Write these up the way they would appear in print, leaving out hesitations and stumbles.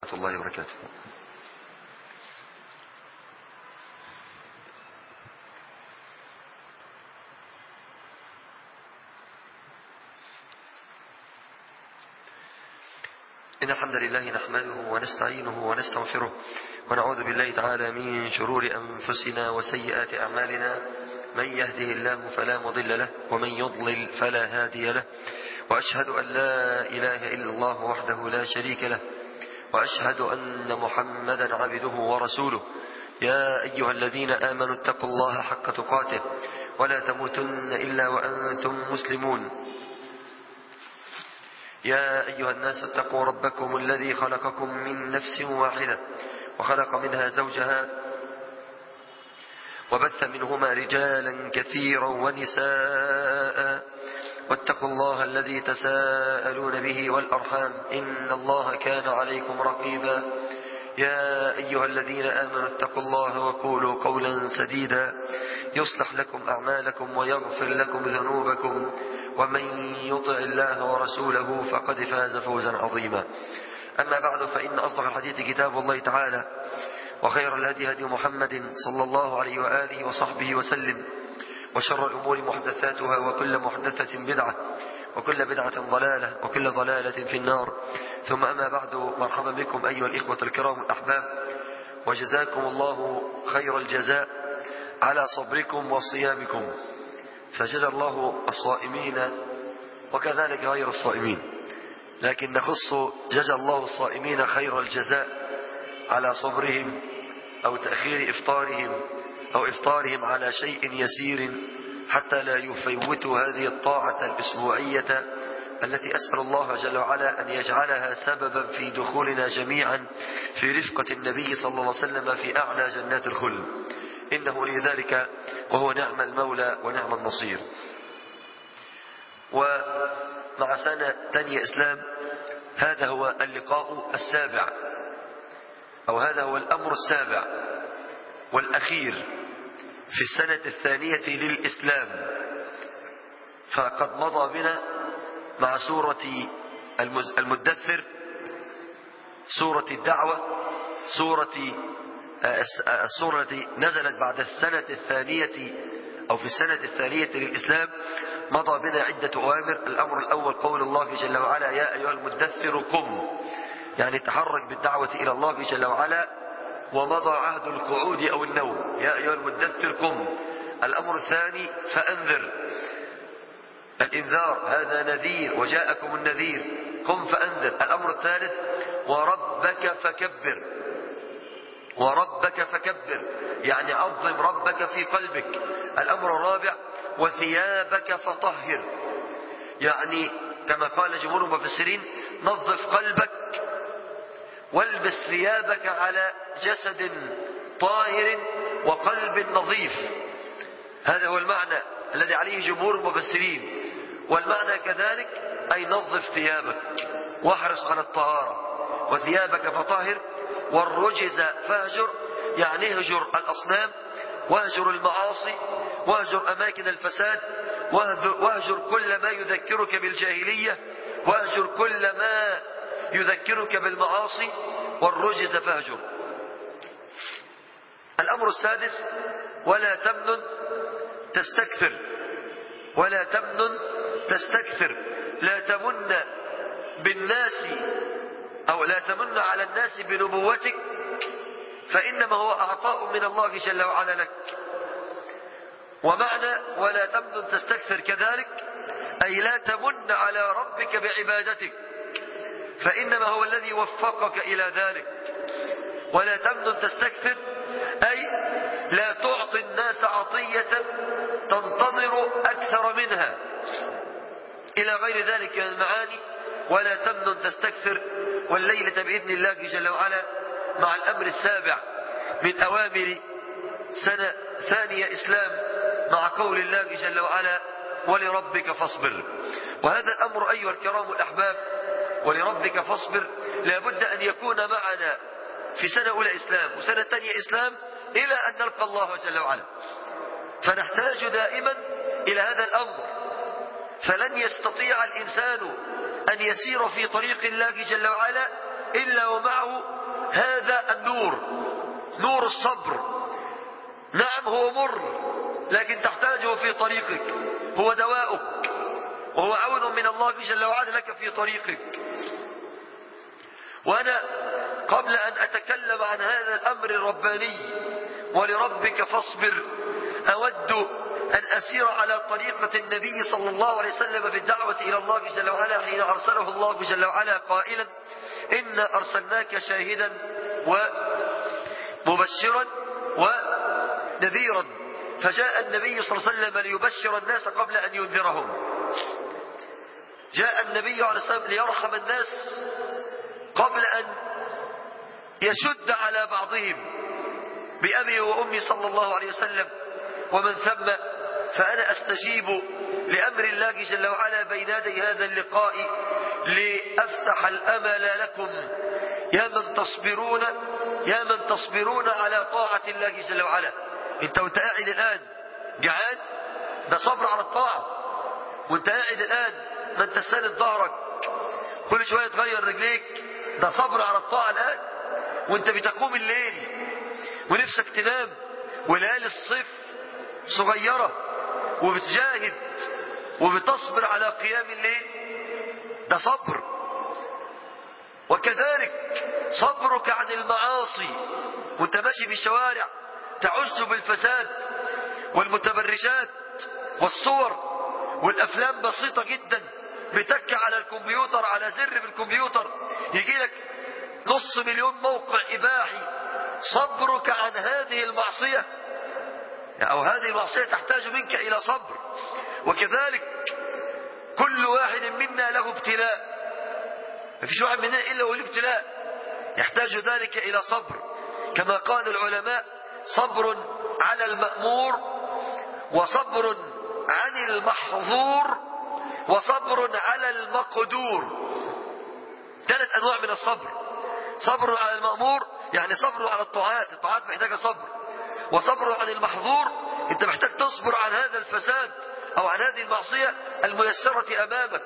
ورحمة الله وبركاته. إن الحمد لله نحمده ونستعينه ونستغفره ونعوذ بالله تعالى من شرور أنفسنا وسيئات أعمالنا، من يهده الله فلا مضل له ومن يضلل فلا هادي له، وأشهد أن لا إله إلا الله وحده لا شريك له، وأشهد أن محمدا عبده ورسوله. يا أيها الذين آمنوا اتقوا الله حق تقاته ولا تموتن إلا وأنتم مسلمون. يا أيها الناس اتقوا ربكم الذي خلقكم من نفس واحدة وخلق منها زوجها وبث منهما رجالا كثيرا ونساء، واتقوا الله الذي تساءلون به والأرحام إن الله كان عليكم رقيبا. يا أيها الذين آمنوا اتقوا الله وقولوا قولا سديدا يصلح لكم أعمالكم ويغفر لكم ذنوبكم، ومن يطع الله ورسوله فقد فاز فوزا عظيما. أما بعد، فإن أصدق الحديث كتاب الله تعالى، وخير الهدي هدي محمد صلى الله عليه وآله وصحبه وسلم، وشر الأمور محدثاتها، وكل محدثة بدعة، وكل بدعة ضلالة، وكل ضلالة في النار. ثم أما بعد، مرحبا بكم أيها الإخوة الكرام الأحباب، وجزاكم الله خير الجزاء على صبركم وصيامكم، فجزى الله الصائمين وكذلك غير الصائمين، لكن نخص جزى الله الصائمين خير الجزاء على صبرهم أو تأخير إفطارهم أو إفطارهم على شيء يسير حتى لا يفوتوا هذه الطاعة الأسبوعية التي أسأل الله جل وعلا أن يجعلها سببا في دخولنا جميعا في رفقة النبي صلى الله عليه وسلم في أعلى جنات الخلد، إنه لذلك وهو نعم المولى ونعم النصير. ومع سنة تانية إسلام، هذا هو اللقاء السابع، أو هذا هو الأمر السابع والأخير في السنة الثانية للإسلام. فقد مضى بنا مع سورة المدثر، سورة الدعوة، السورة التي نزلت بعد السنة الثانية أو في السنة الثانية للإسلام. مضى بنا عدة أوامر. الأمر الأول قول الله جل وعلا: يا أيها المدثر قم، يعني تحرك بالدعوة إلى الله جل وعلا، ومضى عهد القعود أو النوم. يا أيها المدثر قم. الأمر الثاني فأنذر، الإنذار، هذا نذير وجاءكم النذير، قم فأنذر. الأمر الثالث وربك فكبر، وربك فكبر، يعني عظم ربك في قلبك. الأمر الرابع وثيابك فطهر، يعني كما قال جمهور المفسرين: نظف قلبك والبس ثيابك على جسد طاهر وقلب نظيف. هذا هو المعنى الذي عليه جمهور المفسرين. والمعنى كذلك أي نظف ثيابك واحرص على الطهارة. وثيابك فطهر والرجز فاهجر، يعني اهجر الأصنام، واهجر المعاصي، واهجر أماكن الفساد، واهجر كل ما يذكرك بالجاهلية، واهجر كل ما يذكرك بالمعاصي، والرجز فاهجر. الأمر السادس ولا تمنن تستكثر، ولا تمنن تستكثر، لا تمن بالناس أو لا تمن على الناس بنبوتك، فإنما هو أعطاء من الله جل وعلا لك. ومعنى ولا تمنن تستكثر كذلك أي لا تمن على ربك بعبادتك، فإنما هو الذي وفقك إلى ذلك. ولا تمنن تستكثر أي لا تعطي الناس عطية تنتظر أكثر منها، إلى غير ذلك من المعاني. ولا تمنن تستكثر. والليلة بإذن الله جل وعلا مع الأمر السابع من أوامر سنة ثانية إسلام، مع قول الله جل وعلا: ولربك فاصبر. وهذا الأمر أيها الكرام الأحباب، ولربك فاصبر، لابد أن يكون معنا في سنة أولى إسلام وسنة ثانية إسلام إلى أن نلقى الله جل وعلا. فنحتاج دائما إلى هذا الأمر. فلن يستطيع الإنسان أن يسير في طريق الله جل وعلا إلا ومعه نور الصبر. نعم هو مر، لكن تحتاجه في طريقك، هو دواؤك، وهو عون من الله جل وعلا لك في طريقك. وأنا قبل أن أتكلم عن هذا الأمر الرباني ولربك فاصبر، أود أن أسير على طريقة النبي صلى الله عليه وسلم في الدعوة إلى الله جل وعلا حين أرسله الله جل وعلا قائلا: إنا أرسلناك شاهدا ومبشرا ونذيرا. فجاء النبي صلى الله عليه وسلم ليبشر الناس قبل أن ينذرهم. جاء النبي عليه الصلاة والسلام ليرحم الناس قبل أن يشد على بعضهم بأبي وأمي صلى الله عليه وسلم ومن ثم. فأنا أستجيب لأمر الله جل وعلا بين يدي هذا اللقاء لأفتح الأمل لكم يا من تصبرون على طاعة الله جل وعلا. انت وانت قاعد الآن جعان، ده صبر على الطاعة. وانت قاعد الآن ما انت ساند ظهرك، كل شوية تغير رجليك، ده صبر على الطاعة الآن. وانت بتقوم الليل ونفسك تنام، وليالي الصيف صغيرة وبتجاهد وبتصبر على قيام الليل، ده صبر. وكذلك صبرك عن المعاصي وانت ماشي في الشوارع تعز بالفساد والمتبرجات والصور والأفلام بسيطة جدا، بتك على الكمبيوتر، على زر في الكمبيوتر يجي لك 500,000 موقع إباحي. صبرك عن هذه المعصية أو هذه المعصية تحتاج منك إلى صبر. وكذلك كل واحد منا له ابتلاء، ما فيش واحد مننا إلا وله ابتلاء يحتاج ذلك إلى صبر. كما قال العلماء: صبر على المأمور، وصبر عن المحظور، وصبر على المقدور. 3 أنواع من الصبر. صبر على المأمور يعني صبر على الطاعات محتاجة صبر. وصبر عن المحظور، انت محتاج تصبر عن هذا الفساد او عن هذه المعصية الميسرة امامك.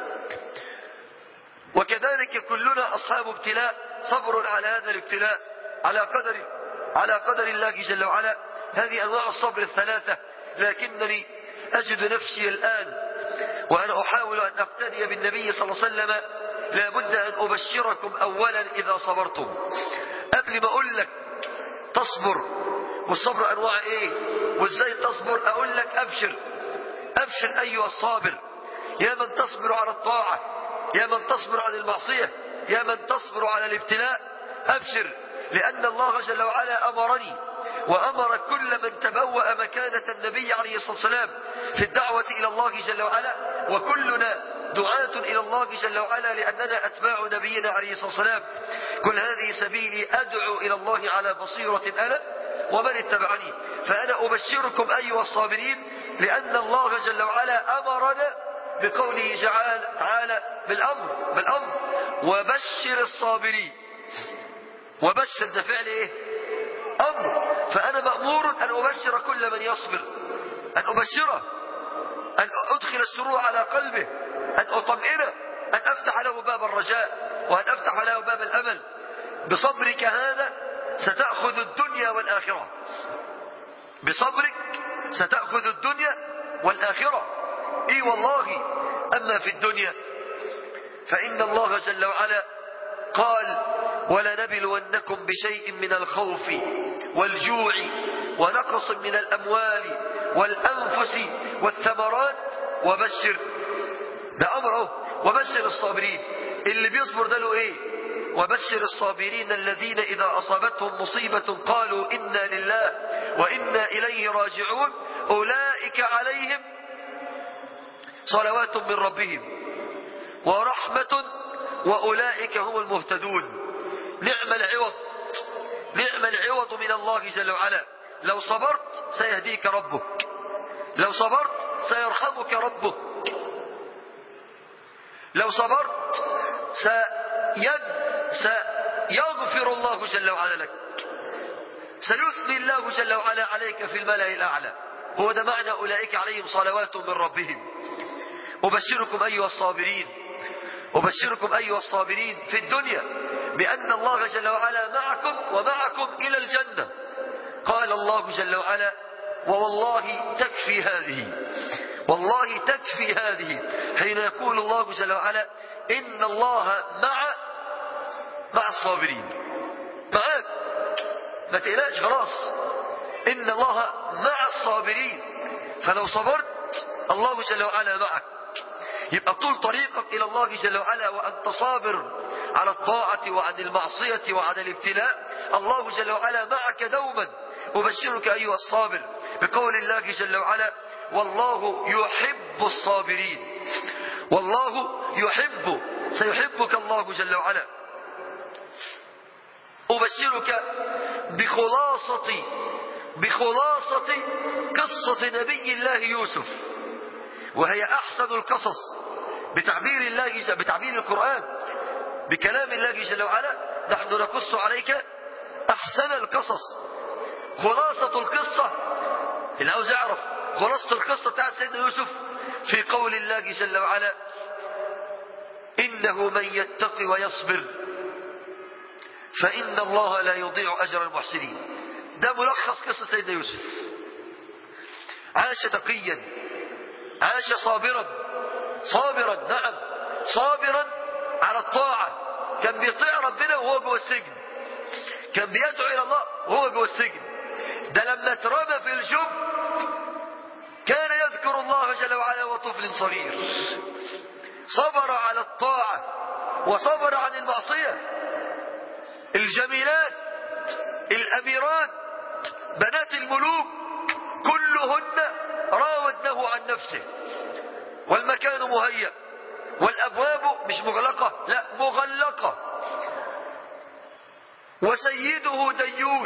وكذلك كلنا اصحاب ابتلاء، صبر على هذا الابتلاء على قدر الله جل وعلا. هذه انواع الصبر 3. لكنني اجد نفسي الان وانا احاول ان اقتدي بالنبي صلى الله عليه وسلم لابد ان ابشركم اولا اذا صبرتم. قبل ما اقول لك تصبر والصبر انواع ايه وازاي تصبر، اقول لك ابشر ايها الصابر، يا من تصبر على الطاعة، يا من تصبر على المعصية، يا من تصبر على الابتلاء. ابشر، لان الله جل وعلا امرني وامر كل من تبوأ مكانة النبي عليه الصلاة والسلام في الدعوة الى الله جل وعلا. وكلنا دعاة الى الله جل وعلا لاننا اتباع نبينا عليه الصلاة والسلام. كل هذه سبيلي ادعو الى الله على بصيرة انا ومن اتبعني. فانا ابشركم ايها الصابرين، لان الله جل وعلا امرنا بقوله تعالى بالامر وبشر الصابرين. وبشر ده فعل ايه؟ امر. فانا مأمور ان ابشر كل من يصبر، ان ابشره، ان ادخل السرور على قلبه، ان اطمئنه، ان افتح له باب الرجاء وان افتح له باب الامل. بصبرك هذا ستأخذ الدنيا والآخرة، بصبرك ستأخذ الدنيا والآخرة. اي والله. اما في الدنيا فإن الله جل وعلا قال: ولنبلونكم بشيء من الخوف والجوع ونقص من الأموال والأنفس والثمرات وبشر. ده أمره. وبشر الصابرين. اللي بيصبر ده له ايه؟ وبشر الصابرين الذين إذا أصابتهم مصيبة قالوا إنا لله وإنا إليه راجعون أولئك عليهم صلوات من ربهم ورحمة وأولئك هم المهتدون. نعم العوض من الله جل وعلا. لو صبرت سيهديك ربك، لو صبرت سيرحمك ربك، لو صبرت سيغفر الله جل وعلا لك، سيثني الله جل وعلا عليك في الملأ الأعلى. هو ده معنى أولئك عليهم صلوات من ربهم. أبشركم أيها الصابرين في الدنيا بأن الله جل وعلا معكم ومعكم إلى الجنة. قال الله جل وعلا: ووالله تكفي هذه، والله تكفي هذه، حين يقول الله جل وعلا: إن الله مع الصابرين. معاك، ما تقلقش، خلاص، إن الله مع الصابرين. فلو صبرت الله جل وعلا معك. يبقى طول طريقك إلى الله جل وعلا وأنت صابر على الطاعة وعن المعصية وعن الابتلاء، الله جل وعلا معك دوما. أبشرك أيها الصابر بقول الله جل وعلا: والله يحب الصابرين. والله يحب، سيحبك الله جل وعلا. أبشرك بخلاصة قصة نبي الله يوسف، وهي أحسن القصص بتعبير القرآن، بكلام الله جل وعلا. نحن نقص عليك أحسن القصص. خلاصة القصة، اللي عاوز يعرف خلاصة القصة بتاعت سيدنا يوسف، في قول الله جل وعلا: إنه من يتقي ويصبر فإن الله لا يضيع أجر المحسنين. ده ملخص قصة سيدنا يوسف. عاش تقيا، عاش صابرا، نعم، صابرا على الطاعة. كان بيطيع ربنا وهو جوه السجن، كان بيدعو إلى الله وهو جوه السجن. ده لما اترمى في الجب كان يذكر الله جل وعلا وطفل صغير. صبر على الطاعة وصبر عن المعصية. الجميلات، الأميرات، بنات الملوك، كلهن راودنه عن نفسه، والمكان مهيأ، والأبواب مش مغلقة، لا مغلقة، وسيده ديوث،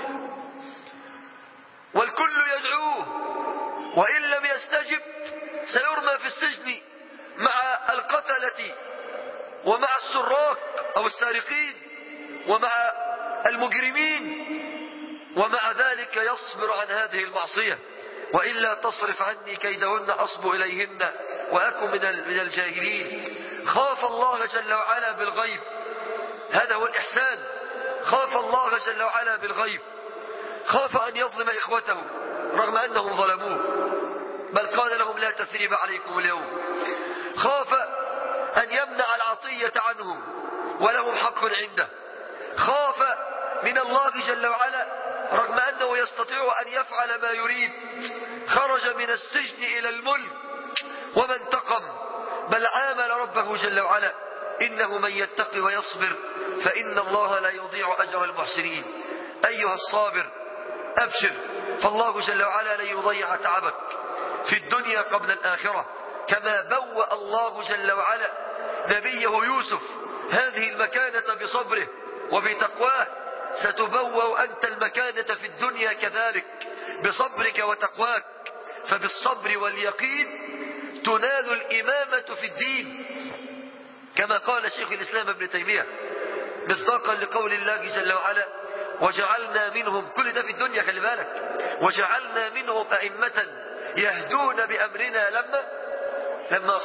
والكل يدعوه، وإن لم يستجب سيرمى في السجن مع القتلة ومع السراق أو السارقين ومع المجرمين، ومع ذلك يصبر عن هذه المعصية. وإلا تصرف عني كيدهن أصب إليهن وأكن من الجاهلين. خاف الله جل وعلا بالغيب، هذا هو الإحسان. خاف الله جل وعلا بالغيب، خاف أن يظلم إخوته رغم أنهم ظلموه، بل قال لهم: لا تثريب عليكم اليوم. خاف أن يمنع العطية عنهم ولهم حق عنده. خاف من الله جل وعلا رغم أنه يستطيع أن يفعل ما يريد. خرج من السجن إلى الملك وما انتقم، بل عامل ربه جل وعلا: إنه من يتقي ويصبر فإن الله لا يضيع أجر المحسنين. أيها الصابر أبشر، فالله جل وعلا لن يضيع تعبك في الدنيا قبل الآخرة. كما بوأ الله جل وعلا نبيه يوسف هذه المكانة بصبره وبتقواه، ستبوأ أنت المكانة في الدنيا كذلك بصبرك وتقواك. فبالصبر واليقين تنال الإمامة في الدين، كما قال شيخ الإسلام ابن تيمية مصداقا لقول الله جل وعلا: وجعلنا منهم، كل ده في الدنيا خلي بالك، وجعلنا منهم أئمة يهدون بأمرنا لما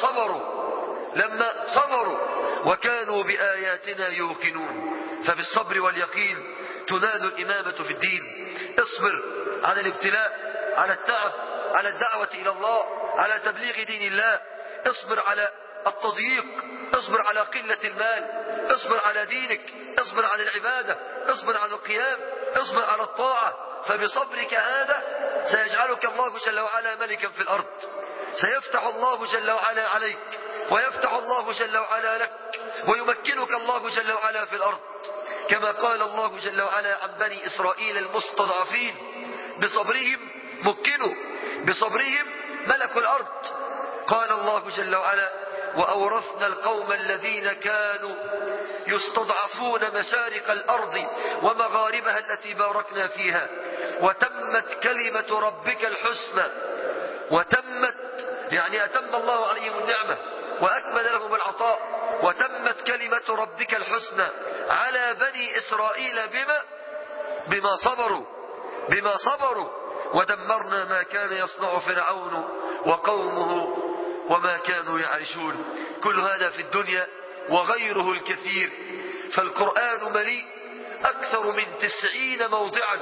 صبروا وكانوا بآياتنا يوقنون. فبالصبر واليقين تنال الإمامة في الدين. اصبر على الابتلاء، على التعب، على الدعوة إلى الله، على تبليغ دين الله. اصبر على التضييق، اصبر على قلة المال، اصبر على دينك، اصبر على العبادة، اصبر على القيام، اصبر على الطاعة. فبصبرك هذا سيجعلك الله جل وعلا ملكا في الأرض. سيفتح الله جل وعلا عليك، ويفتح الله جل وعلا لك، ويمكنك الله جل وعلا في الأرض. كما قال الله جل وعلا عن بني إسرائيل المستضعفين: بصبرهم مكنوا، بصبرهم ملكوا الأرض. قال الله جل وعلا: وأورثنا القوم الذين كانوا يستضعفون مشارق الأرض ومغاربها التي باركنا فيها وتمت كلمة ربك الحسنى. وتمت يعني أتم الله عليهم النعمة وأكمل لهم العطاء. وتمت كلمة ربك الحسنى على بني إسرائيل بما صبروا ودمرنا ما كان يصنع فرعون وقومه وما كانوا يعرشون. كل هذا في الدنيا وغيره الكثير فالقرآن مليء أكثر من 90 موضعا،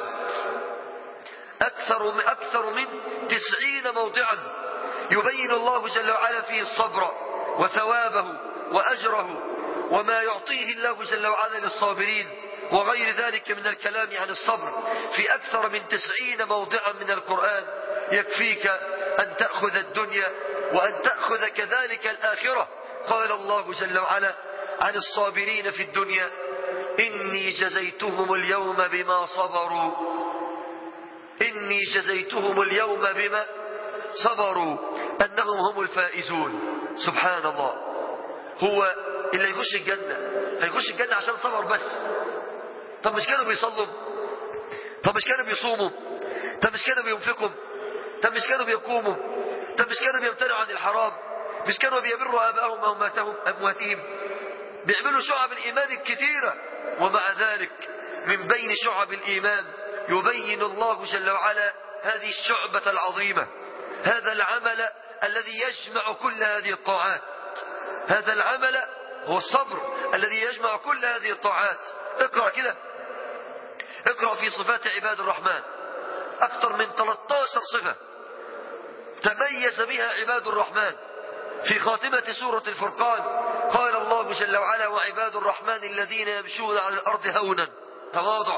أكثر من 90 موضعا يبين الله جل وعلا فيه الصبر وثوابه وأجره وما يعطيه الله جل وعلا للصابرين وغير ذلك من الكلام عن الصبر في أكثر من 90 موضعا من القرآن. يكفيك أن تأخذ الدنيا وأن تأخذ كذلك الآخرة. قال الله جل وعلا عن الصابرين في الدنيا: إني جزيتهم اليوم بما صبروا، إني جزيتهم اليوم بما صبروا أنهم هم الفائزون. سبحان الله. هو اللي يخش الجنة هيخش الجنة عشان صبر بس؟ طب مش كانوا بيصلوا؟ طب مش كانوا بيصوموا؟ طب مش كانوا بينفقوا؟ طب مش كانوا بيقوموا؟ طب مش كانوا بيمتنعوا عن الحرام؟ مش كانوا بيبروا آباءهم وأمواتهم؟ بيعملوا شعب الإيمان الكثيرة، ومع ذلك من بين شعب الإيمان يبين الله جل وعلا هذه الشعبة العظيمة، هذا العمل الذي يجمع كل هذه الطاعات. هذا العمل هو الصبر الذي يجمع كل هذه الطاعات. اقرأ كده، اقرأ في صفات عباد الرحمن، أكثر من 13 صفة تميز بها عباد الرحمن. في خاتمة سورة الفرقان قال الله جل وعلا: وعباد الرحمن الذين يمشون على الأرض هونا، تواضع،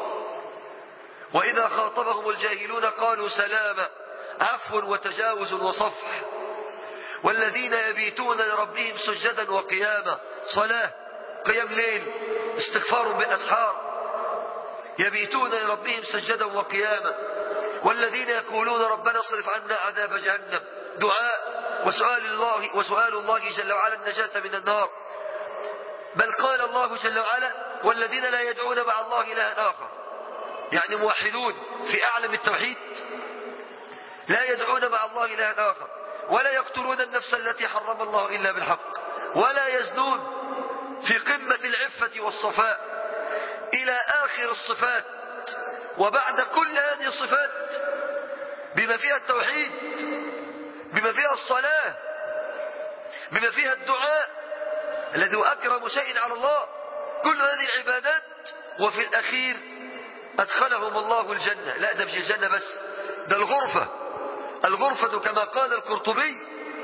وإذا خاطبهم الجاهلون قالوا سلاما، عفو وتجاوز وصفح، والذين يبيتون لربهم سجدا وقياما، صلاة، قيام ليل، استغفار بالأسحار، يبيتون لربهم سجدا وقياما، والذين يقولون ربنا اصرف عنا عذاب جهنم، دعاء وسؤال الله جل وعلا النجاة من النار. بل قال الله جل وعلا: والذين لا يدعون مع الله إلها آخر، يعني موحدون في أعلم التوحيد، لا يدعون مع الله إلها آخر، ولا يقتلون النفس التي حرم الله إلا بالحق، ولا يزنون، في قمة العفة والصفاء إلى آخر الصفات. وبعد كل هذه الصفات بما فيها التوحيد، بما فيها الصلاة، بما فيها الدعاء الذي هو أكرم شيء على الله، كل هذه العبادات، وفي الأخير أدخلهم الله الجنة. لا، ده مش الجنة بس، ده الغرفة. الغرفة كما قال القرطبي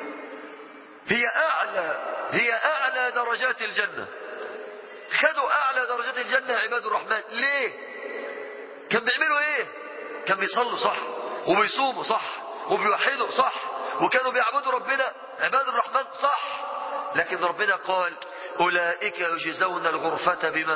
هي أعلى درجات الجنة. خدوا أعلى درجات الجنة عباد الرحمن. ليه؟ كان بيعملوا إيه؟ كان بيصلوا صح، وبيصوموا صح، وبيوحدوا صح، وكانوا بيعبدوا ربنا عباد الرحمن صح. لكن ربنا قال: أولئك يجزون الغرفة بما؟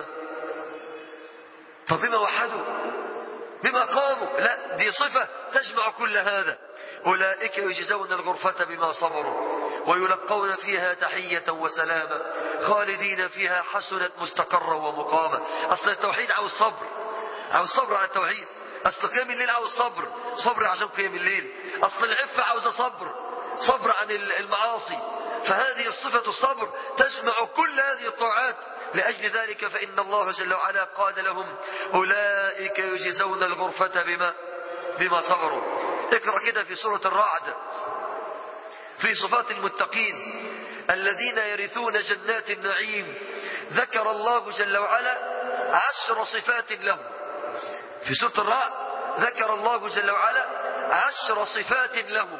طب بما وحدوا، بما قاموا؟ لا، دي صفة تجمع كل هذا. أولئك يجزون الغرفة بما صبروا ويلقون فيها تحية وسلاما خالدين فيها حسنت مستقرا ومقاما. أصل التوحيد عاوز صبر، عاوز صبر على التوحيد. أصل قيام الليل عاوز صبر، صبر عشان قيام الليل. أصل العفة عاوز صبر عن المعاصي. فهذه الصفة الصبر تجمع كل هذه الطاعات. لأجل ذلك فإن الله جل وعلا قال لهم: أولئك يجزون الغرفة بما صبروا. اقرأ كده في سورة الرعد في صفات المتقين الذين يرثون جنات النعيم، ذكر الله جل وعلا 10 صفات لهم. في سورة الرعد ذكر الله جل وعلا 10 صفات لهم.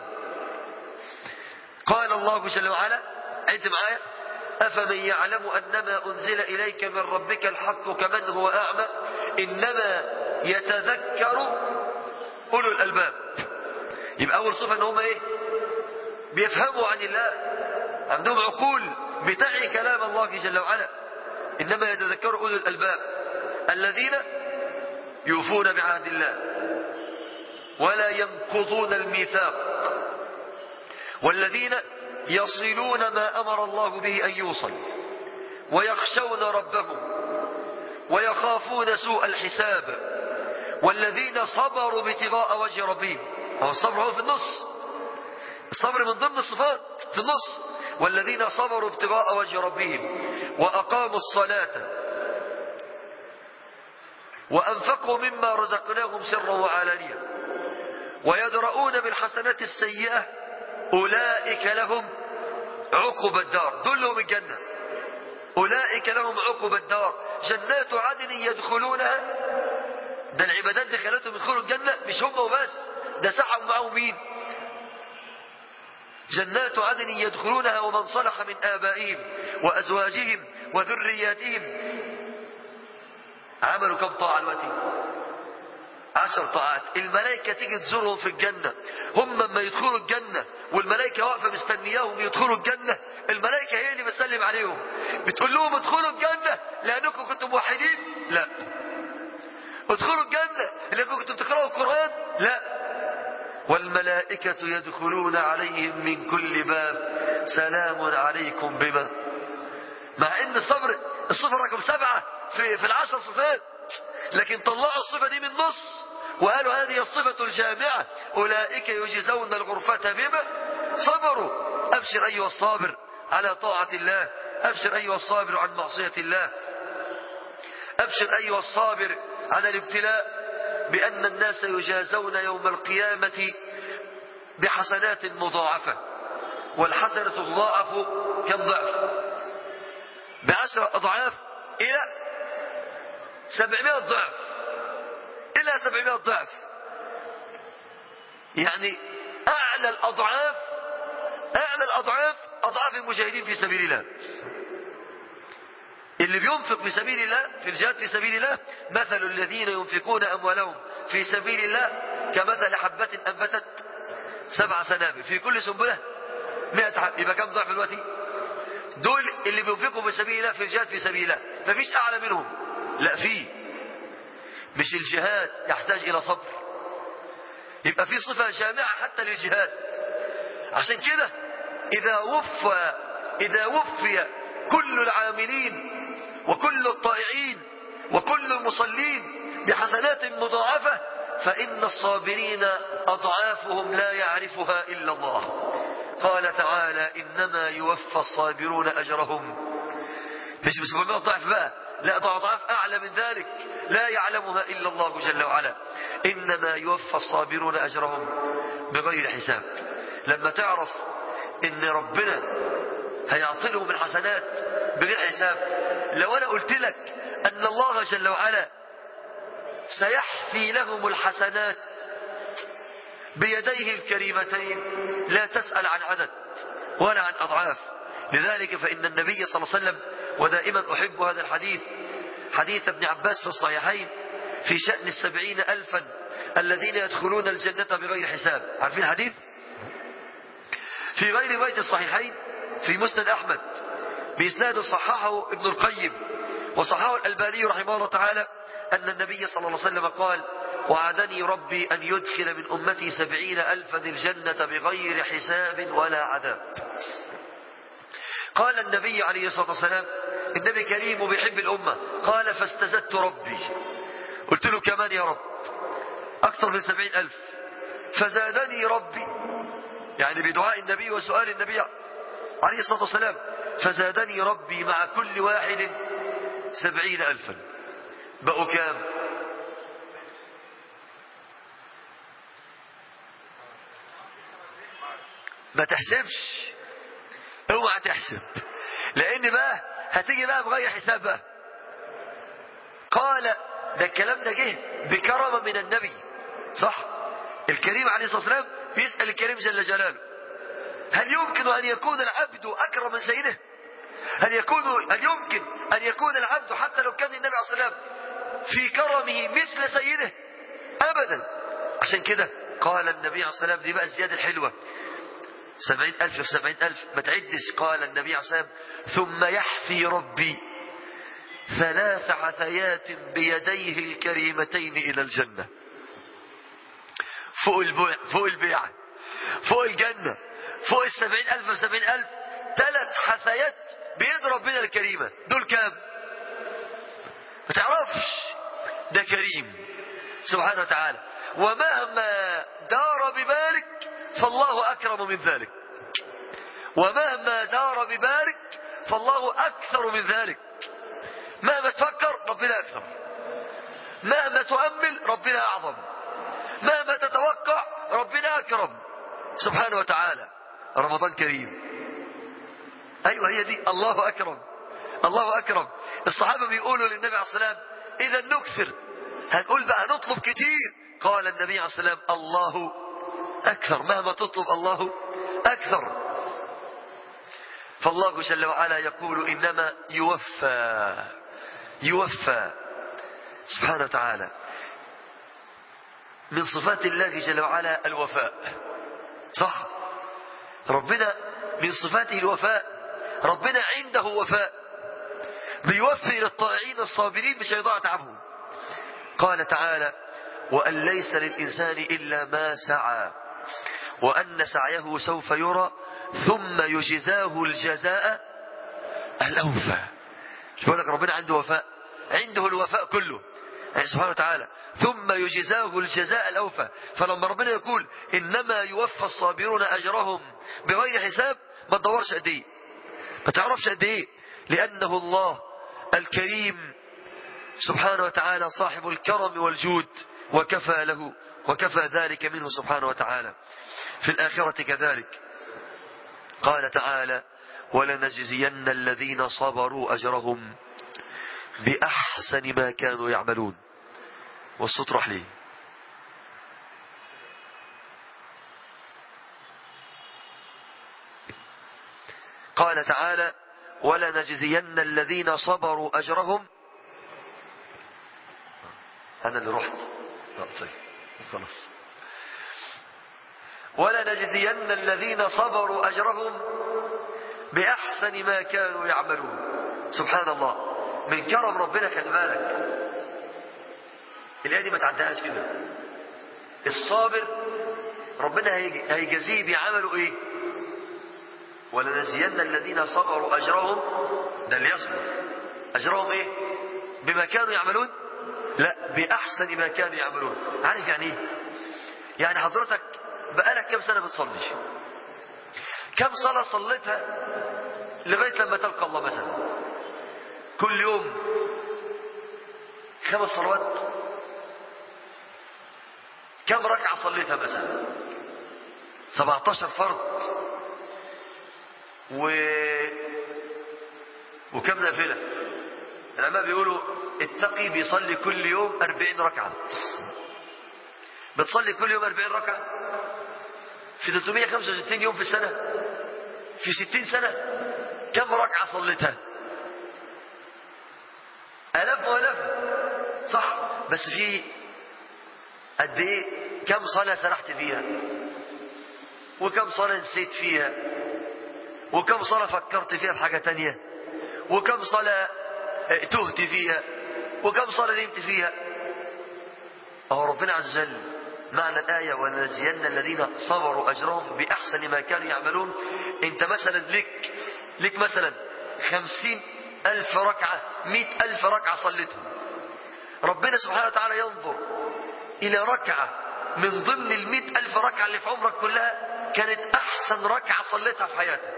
قال الله جل وعلا، عد معايا: أفمن يعلم أنما أنزل إليك من ربك الحق كمن هو أعمى إنما يتذكر أولو الألباب. يبقى أول صفة أنهم إيه؟ بيفهموا عن الله، عندهم عقول بتعي كلام الله جل وعلا. إنما يتذكر أولو الألباب الذين يوفون بعهد الله ولا ينقضون الميثاق، والذين يصلون ما أمر الله به أن يوصل، ويخشون ربهم ويخافون سوء الحساب، والذين صبروا ابتغاء وجه ربهم. هو الصبر هو في النص، الصبر من ضمن الصفات في النص. والذين صبروا ابتغاء وجه ربهم وأقاموا الصلاة وأنفقوا مما رزقناهم سرا وعلانية ويدرؤون بالحسنات السيئة أولئك لهم عقبى الدار. دول لهم الجنة، أولئك لهم عقبى الدار. جنات عدن يدخلونها. ده العبادات دي خلتهم يدخلوا الجنة، مش هم وبس، ده سحبوا معهم مين؟ جنات عدن يدخلونها ومن صلح من آبائهم وأزواجهم وذرياتهم. عملوا كم طاعة دلوقتي؟ 10 طاعات. الملائكة تيجي تزورهم في الجنة، هم لما يدخلوا الجنة والملائكة واقفة مستنياهم يدخلوا الجنة، الملائكة هي اللي بتسلم عليهم، بتقول لهم ادخلوا الجنة لأنكم كنتم موحدين؟ لا. ادخلوا الجنة لأنكم كنتم بتقرأوا القرآن؟ لا. والملائكة يدخلون عليهم من كل باب سلام عليكم بما. مع ان الصفة رقم 7 في 10 صفات، لكن طلعوا الصفة دي من نص وقالوا هذه الصفة الجامعة، أولئك يجزون الغرفة بما صبروا. أبشر أيها الصابر على طاعة الله، أبشر أيها الصابر عن معصية الله، أبشر أيها الصابر على الابتلاء، بأن الناس يجازون يوم القيامة بحسنات مضاعفة، والحسنة تضاعف كم ضعف؟ ب10 أضعاف إلى 700 ضعف، إلى 700 ضعف. يعني أعلى الأضعاف أضعاف المجاهدين في سبيل الله. اللي بينفق في سبيل الله في الجهاد في سبيل الله، مثل الذين ينفقون أموالهم في سبيل الله كمثل حبة أنبتت 7 سنابل في كل سنبلة 100 حبة. يبقى كم ضعف دلوقتي؟ دول اللي بينفقوا في سبيل الله في الجهاد في سبيل الله، مفيش أعلى منهم. لا، فيه. مش الجهاد يحتاج إلى صبر؟ يبقى في صفة جامعة حتى للجهاد. عشان كده إذا وفي كل العاملين وكل الطائعين وكل المصلين بحسنات مضاعفة، فإن الصابرين أضعافهم لا يعرفها إلا الله. قال تعالى إنما يوفى الصابرون أجرهم، مش ب700 ضعف بقى، لا، أضعاف أعلى من ذلك لا يعلمها إلا الله جل وعلا. إنما يوفى الصابرون أجرهم بغير حساب. لما تعرف إن ربنا هيعطلهم الحسنات بغير حساب، لو أنا قلت لك أن الله جل وعلا سيحفي لهم الحسنات بيديه الكريمتين، لا تسأل عن عدد ولا عن أضعاف. لذلك فإن النبي صلى الله عليه وسلم، ودائما أحب هذا الحديث، حديث ابن عباس في الصحيحين في شأن 70,000 الذين يدخلون الجنة بغير حساب. عارفين الحديث؟ في غير بيت الصحيحين في مسند أحمد بإسناد صححه ابن القيم وصححه الألباني رحمه الله تعالى، أن النبي صلى الله عليه وسلم قال وعدني ربي أن يدخل من أمتي 70,000 الجنة بغير حساب ولا عذاب. قال النبي عليه الصلاة والسلام، النبي كريم وبيحب الأمة، قال فاستزدت ربي، قلت له كمان يا رب أكثر من 70,000، فزادني ربي، يعني بدعاء النبي وسؤال النبي عليه الصلاة والسلام، فزادني ربي مع كل واحد 70,000. بقوا كام؟ ما تحسبش، اوعى تحسب، لان بقى هتيجي بقى بغير حساب بقى. قال ده الكلام ده جه بكرم من النبي، صح؟ الكريم عليه الصلاة والسلام بيسأل الكريم جل جلاله هل يمكن أن يكون العبد أكرم من سيده؟ هل يمكن أن يكون العبد حتى لو كان النبي عليه الصلاة والسلام في كرمه مثل سيده؟ أبدا. عشان كده قال النبي عليه الصلاة والسلام، دي بقى الزيادة الحلوة، 70,000 في 70,000 ما تعدش. قال النبي عليه الصلاة والسلام ثم يحفي ربي 3 حثيات بيديه الكريمتين إلى الجنة. فوق البيعة، فوق الجنة، فوق 70,000 في 70,000، 3 حثيات بيد ربنا الكريمة. دول كام؟ ما تعرفش، ده كريم سبحانه وتعالى. ومهما دار ببالك فالله أكرم من ذلك، ومهما دار ببالك فالله أكثر من ذلك. مهما تفكر ربنا أكثر، مهما تؤمل ربنا أعظم، مهما تتوقع ربنا أكرم سبحانه وتعالى. رمضان كريم، أيوة هي دي، الله أكرم الله أكرم. الصحابة بيقولوا للنبي عليه الصلاة والسلام إذا نكثر، هنقول بقى هنطلب كتير. قال النبي عليه الصلاة والسلام الله أكثر، مهما تطلب الله أكثر. فالله جل وعلا يقول إنما يوفى سبحانه وتعالى. من صفات الله جل وعلا الوفاء، صح؟ ربنا من صفاته الوفاء، ربنا عنده وفاء، بيوفي للطائعين الصابرين، مش هيضيع تعبهم. قال تعالى وأن ليس للإنسان إلا ما سعى وأن سعيه سوف يرى ثم يجزاه الجزاء الأوفى. مش بقول لك ربنا عنده وفاء؟ عنده الوفاء كله يعني سبحانه وتعالى. ثم يجزاه الجزاء الأوفى. فلما ربنا يقول إنما يوفى الصابرون أجرهم بغير حساب، ما تدورش قد ايه، ما تعرفش قد ايه، لأنه الله الكريم سبحانه وتعالى صاحب الكرم والجود، وكفى له وكفى ذلك منه سبحانه وتعالى. في الآخرة كذلك قال تعالى ولنجزين الذين صبروا أجرهم بأحسن ما كانوا يعملون. والصوت راح ليه؟ قال تعالى ولنجزين الذين صبروا أجرهم. أنا اللي رحت. طيب خلاص. ولنجزين الذين صبروا أجرهم بأحسن ما كانوا يعملون. سبحان الله، من كرم ربنا. خلي بالك الآية دي ما تعدهاش كده. الصابر ربنا هيجزيه بعمله ايه؟ ولنجزين الذين صبروا أجرهم، ده اللي يصبر أجرهم ايه؟ بما كانوا يعملون؟ لا، بأحسن ما كانوا يعملون. عارف يعني ايه؟ يعني حضرتك بقالك كم سنة بتصلي؟ كم صلاة صليتها لغاية لما تلقى الله؟ مثلا كل يوم 5 صلوات. كم ركعة صليتها مثلا؟ 17 فرض وكم نافلة. العلماء بيقولوا التقي بيصلي كل يوم 40 ركعة. بتصلي كل يوم 40 ركعة في 365 يوم في السنة، في 60 سنة كم ركعة صليتها؟ آلاف وآلاف، صح؟ بس في قد ايه؟ كم صلاة سرحت فيها، وكم صلاة نسيت فيها، وكم صلاة فكرت فيها في حاجة تانية، وكم صلاة تهت فيها، وكم صلاة نمت فيها. أهو ربنا عز وجل معنى الآية ولنجزين الذين صبروا أجرهم بأحسن ما كانوا يعملون. انت مثلا لك مثلا 50,000 ركعة، 100,000 ركعة صليتهم. ربنا سبحانه وتعالى ينظر إلى ركعة من ضمن 100,000 ركعة اللي في عمرك كلها كانت أحسن ركعة صليتها في حياتك.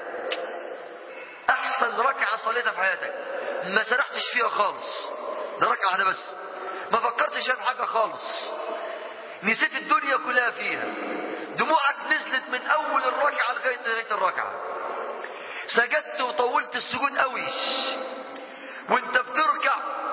أحسن ركعة صليتها في حياتك، ما سرحتش فيها خالص، ده ركعة واحدة بس، ما فكرتش فيها في حاجة خالص، نسيت الدنيا كلها فيها، دموعك نزلت من أول الركعة لغاية نهاية الركعة، سجدت وطولت السجود قوي، وانت بتركع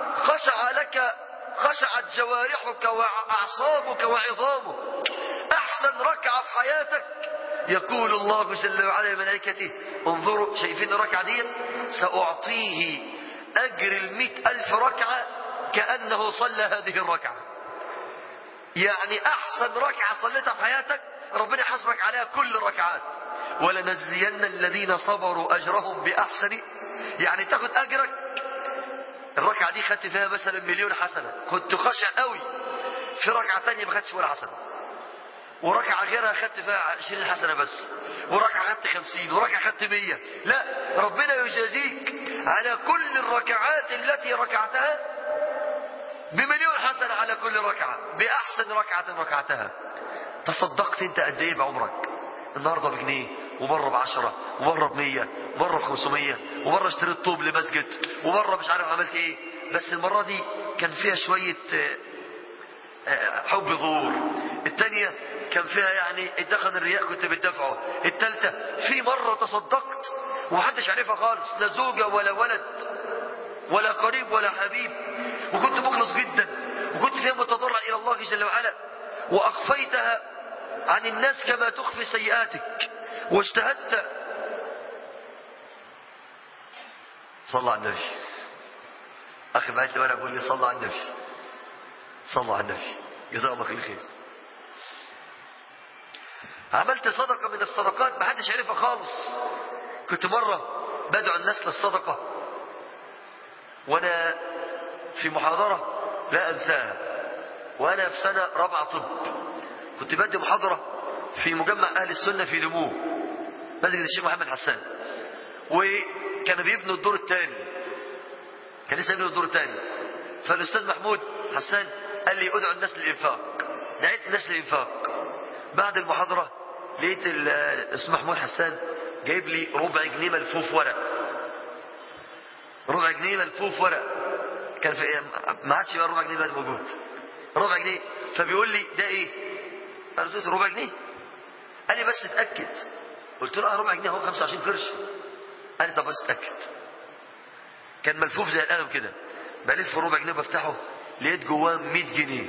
خشعت جوارحك وأعصابك وعظامك. أحسن ركعة في حياتك. يقول الله جل وعلا لملائكته انظروا، شايفين الركعة دي؟ سأعطيه أجر 100,000 ركعة كأنه صلى هذه الركعة. يعني أحسن ركعة صليتها في حياتك ربنا يحاسبك عليها كل الركعات. ولنجزين الذين صبروا أجرهم بأحسن، يعني تاخد أجرك. الركعة دي خدت فيها مثلا 1,000,000 حسنة، كنت خاشع قوي. في ركعة تانية ما خدتش ولا حسنة، وركعة غيرها خدت فيها 20 حسنة بس، وركعة خدت 50، وركعة خدت 100. لا، ربنا يجازيك على كل الركعات التي ركعتها ب1,000,000 حسنة على كل ركعة، بأحسن ركعة ركعتها. تصدقت انت قد ايه بعمرك؟ النهارده بجنيه، ومره ب10، ومره ب100، ومره ب500، ومره اشتريت طوب لمسجد، ومره مش عارف عملت ايه. بس المره دي كان فيها شويه حب ظهور، الثانيه كان فيها يعني الدخن الرياء كنت بتدفعه، الثالثه في مره تصدقت ومحدش عارفها خالص، لا زوجه ولا ولد ولا قريب ولا حبيب، وكنت مخلص جدا، وكنت فيها متضرع إلى الله جل وعلا، وأخفيتها عن الناس كما تخفي سيئاتك، واجتهدت. صلى على النبي. أخي بعت لي وأنا أقول لي صلى على النبي، صلى على النبي، جزاه الله كل خير. عملت صدقة من الصدقات ما حدش عرفها خالص. كنت مرة بدعو الناس للصدقة وأنا في محاضرة لا أنساها، وأنا في سنة رابعة طب، كنت بدي محاضرة في مجمع أهل السنة في دموع، مسجد الشيخ محمد حسان، وكانوا بيبنوا الدور الثاني، كان لسه بيبنوا الدور الثاني. فالأستاذ محمود حسان قال لي ادعو الناس للإنفاق. دعيت الناس للإنفاق. بعد المحاضرة لقيت الأستاذ محمود حسان جايب لي ربع جنيه ملفوف ورق، ربع جنيه ملفوف ورق، كان في ما عادش بقى ربع جنيه دلوقتي موجود، ربع جنيه. فبيقول لي ده ايه؟ انا قلت له ربع جنيه. قال لي بس اتاكد. قلت له ربع جنيه اهو 25 قرش. قال لي طب بس اتاكد. كان ملفوف زي القلم كده، بلف ربع جنيه بفتحه لقيت جواه 100 جنيه.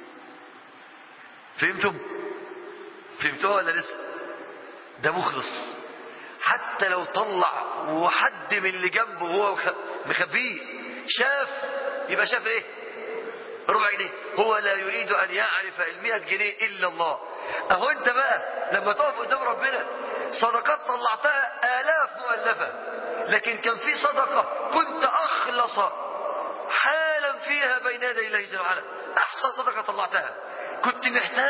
فهمتوها ولا لسه؟ ده مخلص، حتى لو طلع وحد من اللي جنبه وهو مخبيه شاف، يبقى شاف ايه؟ ربع جنيه. هو لا يريد ان يعرف 100 جنيه الا الله. اهو انت بقى لما تقف قدام ربنا صدقات طلعتها آلاف مؤلفة، لكن كان في صدقة كنت اخلص حالا فيها بين يدي الله جل وعلا، احسن صدقة طلعتها. كنت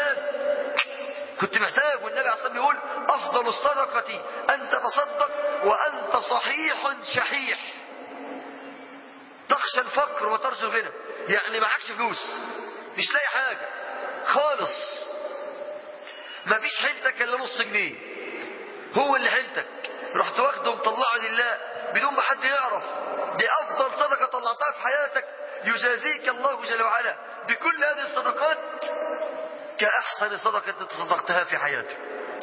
محتاج، والنبي عليه الصلاة والسلام يقول افضل الصدقة ان تتصدق وانت صحيح شحيح، تخشى الفقر وترجو الغنى. يعني معكش فلوس، مش لاقي حاجة خالص، ما فيش حيلتك الا نص جنيه، هو اللي حيلتك، رحت واخده ومطلعه لله بدون ما حد يعرف. دي افضل صدقة طلعتها في حياتك، يجازيك الله جل وعلا بكل هذه الصدقات كأحسن صدقة تصدقتها في حياتك.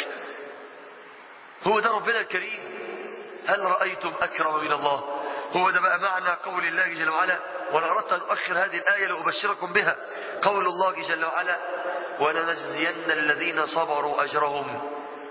هو ده ربنا الكريم. هل رأيتم أكرم من الله؟ هو ده بقى معنى قول الله جل وعلا. وأنا أردت أن أؤخر هذه الآية لأبشركم بها. قول الله جل وعلا ولنجزين الذين صبروا أجرهم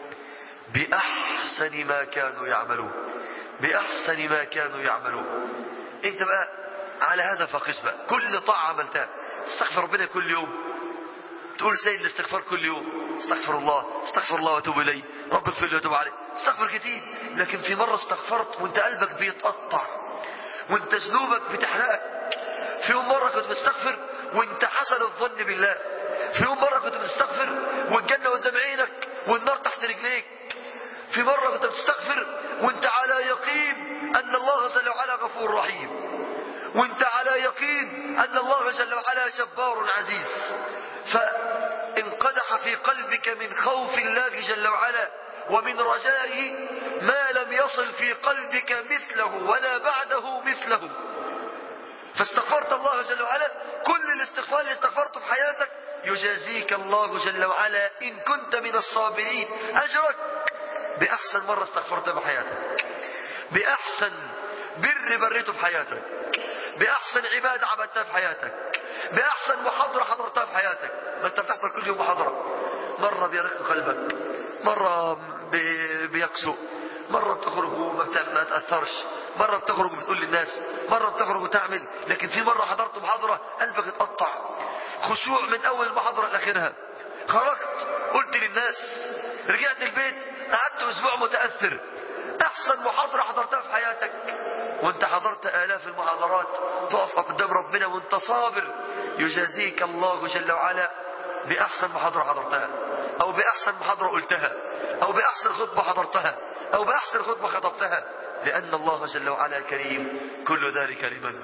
بأحسن ما كانوا يعملون. بأحسن ما كانوا يعملون. انت بقى على هذا فقس بقى. كل طاعة عملتها استغفر ربنا كل يوم، تقول سيد الاستغفار كل يوم، استغفر الله واتوب اليه، رب اغفر لي واتوب عليه، استغفر كتير. لكن في مرة استغفرت وانت قلبك بيتقطع وانت ذنوبك بتحرقك. في يوم مرة كنت بتستغفر وانت حسن الظن بالله. في يوم مرة كنت بتستغفر والجنة قدام عينك والنار تحت رجليك. في مرة كنت بتستغفر وانت على يقين ان الله جل وعلا غفور رحيم، وانت على يقين ان الله جل وعلا جبار عزيز. فانقدح في قلبك من خوف الله جل وعلا ومن رجائه ما لم يصل في قلبك مثله ولا بعده مثله، فاستغفرت الله جل وعلا. كل الاستغفار اللي استغفرته في حياتك يجازيك الله جل وعلا إن كنت من الصابرين أجرك بأحسن مرة استغفرتها في حياتك، بأحسن بر بريته في حياتك، بأحسن عبادة عبدتها في حياتك، بأحسن محاضرة حضرتها في حياتك. ما انت بتحضر كل يوم محاضرة، مرة بيرق قلبك، مرة بيكسو، مرة بتخرج وما تأثرش، مرة بتخرج وبتقول للناس، مرة بتخرج وتعمل. لكن في مرة حضرت محاضرة قلبك اتقطع، خشوع من أول المحاضرة لآخرها، خرجت قلت للناس، رجعت البيت قعدت أسبوع متأثر. أحسن محاضرة حضرتها في حياتك وانت حضرت آلاف المحاضرات، تقف قدام ربنا وانت صابر، يجازيك الله جل وعلا بأحسن محاضرة حضرتها، أو بأحسن محاضرة قلتها، أو بأحسن خطبة حضرتها، أو بأحسن خطبة خطبتها، لأن الله جل وعلا كريم. كل ذلك لمن؟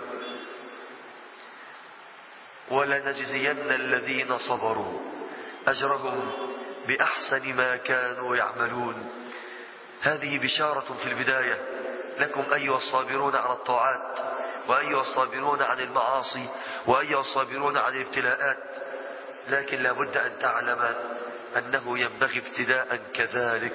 ولنجزين الذين صبروا أجرهم بأحسن ما كانوا يعملون. هذه بشارة في البداية لكم أيها الصابرون على الطاعات، وأيها الصابرون عن المعاصي، وأيها الصابرون عن الابتلاءات. لكن لا بد أن تعلم أنه ينبغي ابتداء كذلك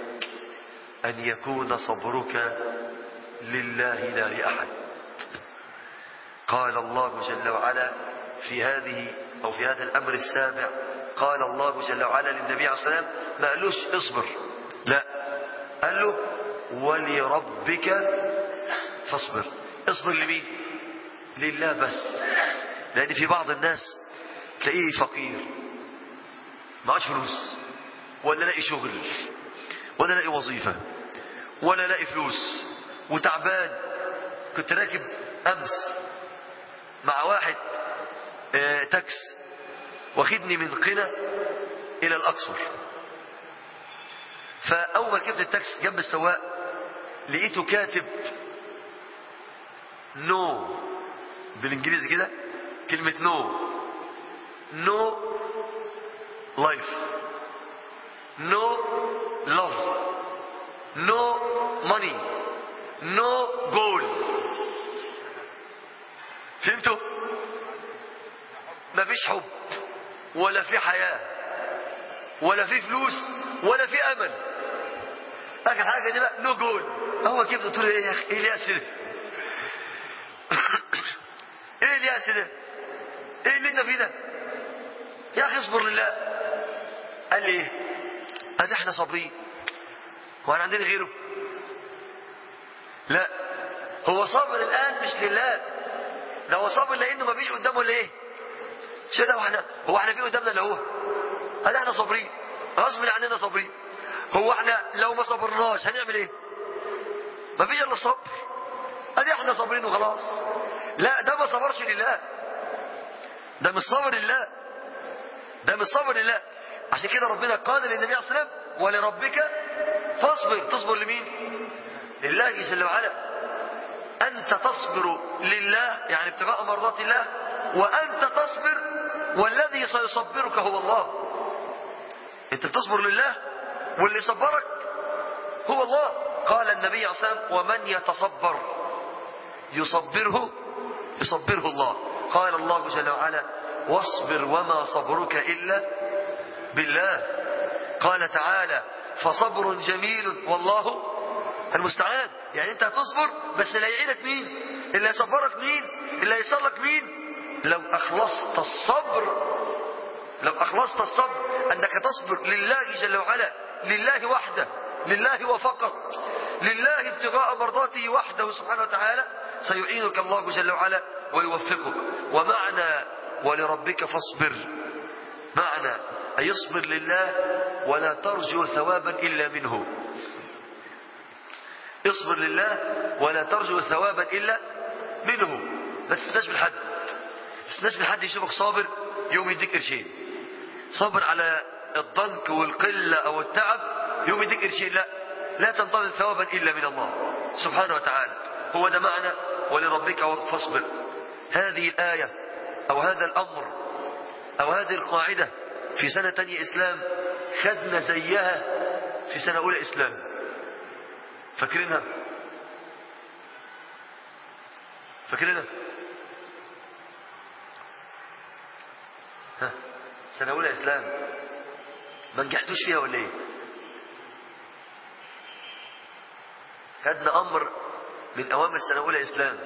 أن يكون صبرك لله لا لأحد. قال الله جل وعلا في هذا الأمر السابع، قال الله جل وعلا للنبي عليه الصلاة والسلام ما قالوش اصبر، لا، قال له ولربك فاصبر. اصبر لمين؟ لله بس. لأن في بعض الناس تلاقيه فقير، معاش فلوس، ولا لاقي شغل، ولا لاقي وظيفة، ولا لاقي فلوس، وتعبان. كنت راكب أمس مع واحد تاكس واخدني من قنا إلى الأقصر. فأول ما ركبت التاكس جنب السواق لقيته كاتب نو بالإنجليزي كده، كلمة نو لايف، نو لاف، نو ماني، نو جول. فهمتوا؟ مفيش حب، ولا في حياة، ولا في فلوس، ولا في امل. اخر حاجه دي بقى نو جول. هو كيف قلت له ايه يا اخي؟ ايه الياس ده؟ ايه الياس ده؟ ايه اللي انت فيه ده يا اخي؟ اصبر لله. قال لي ايه؟ قال احنا صابرين، هو انا عندنا غيره؟ لا، هو صابر الان مش لله، ده هو صابر لانه ما فيش قدامه الا ايه؟ شو ده؟ هو احنا في قدامنا اللي هو؟ قال احنا صابرين غصب عننا، صابرين. هو احنا لو ما صبرناش هنعمل ايه؟ ما فيش الا الصبر. ادي احنا صابرين وخلاص. لا، ده ما صبرش لله، ده مش صبر لله، ده مش صبر لله. عشان كده ربنا قال للنبي عليه الصلاه والسلام ولربك فاصبر. تصبر لمين؟ لله جل وعلا. انت تصبر لله يعني ابتغاء مرضات الله، وانت تصبر والذي سيصبرك هو الله. انت بتصبر لله واللي صبرك هو الله. قال النبي عليه الصلاة والسلام ومن يتصبر يصبره الله. قال الله جل وعلا واصبر وما صبرك إلا بالله. قال تعالى فصبر جميل والله المستعان. يعني انت هتصبر بس اللي يعينك مين؟ اللي يصبرك مين؟ اللي يصلك مين؟ لو أخلصت الصبر أنك تصبر لله جل وعلا، لله وحده، لله وفقط، لله ابتغاء مرضاته وحده سبحانه وتعالى، سيعينك الله جل وعلا ويوفقك. ومعنى ولربك فاصبر معنى أن يصبر لله ولا ترجو ثوابا إلا منه. اصبر لله ولا ترجو ثوابا إلا منه. ما تستناش بالحد، ما تستناش بالحد يشوفك صابر يوم يديك قرشين، صبر على الضنك والقلة أو التعب يوم يديك قرشين. لا تنتظر ثوابا إلا من الله سبحانه وتعالى. هو ده معنى ولربك فاصبر. هذه الآية أو هذا الأمر أو هذه القاعدة في سنة تانية إسلام خدنا زيها في سنة أولى إسلام. فاكرينها؟ سنة أولى إسلام ما نجحتوش فيها ولا إيه؟ خدنا أمر من أوامر سنة أولى إسلام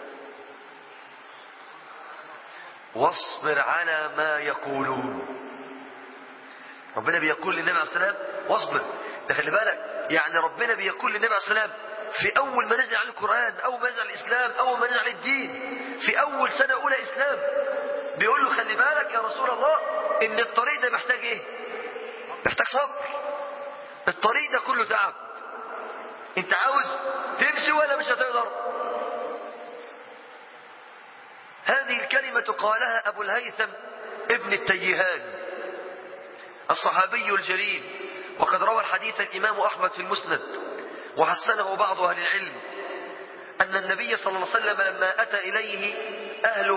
واصبر على ما يقولون. ربنا بيقول للنبي عليه السلام واصبر. ده خلي بالك، يعني ربنا بيقول للنبي عليه السلام في أول ما نزل على القرآن، أول ما نزل على الإسلام، أول ما نزل على الدين، في أول سنة أولى إسلام، بيقول له خلي بالك يا رسول الله إن الطريق ده محتاج إيه؟ محتاج صبر. الطريق ده كله تعب. أنت عاوز تمشي ولا مش هتقدر؟ هذه الكلمة قالها أبو الهيثم ابن التيهان الصحابي الجليل، وقد روى الحديث الإمام أحمد في المسند وحسنه بعض أهل العلم، أن النبي صلى الله عليه وسلم لما أتى إليه أهل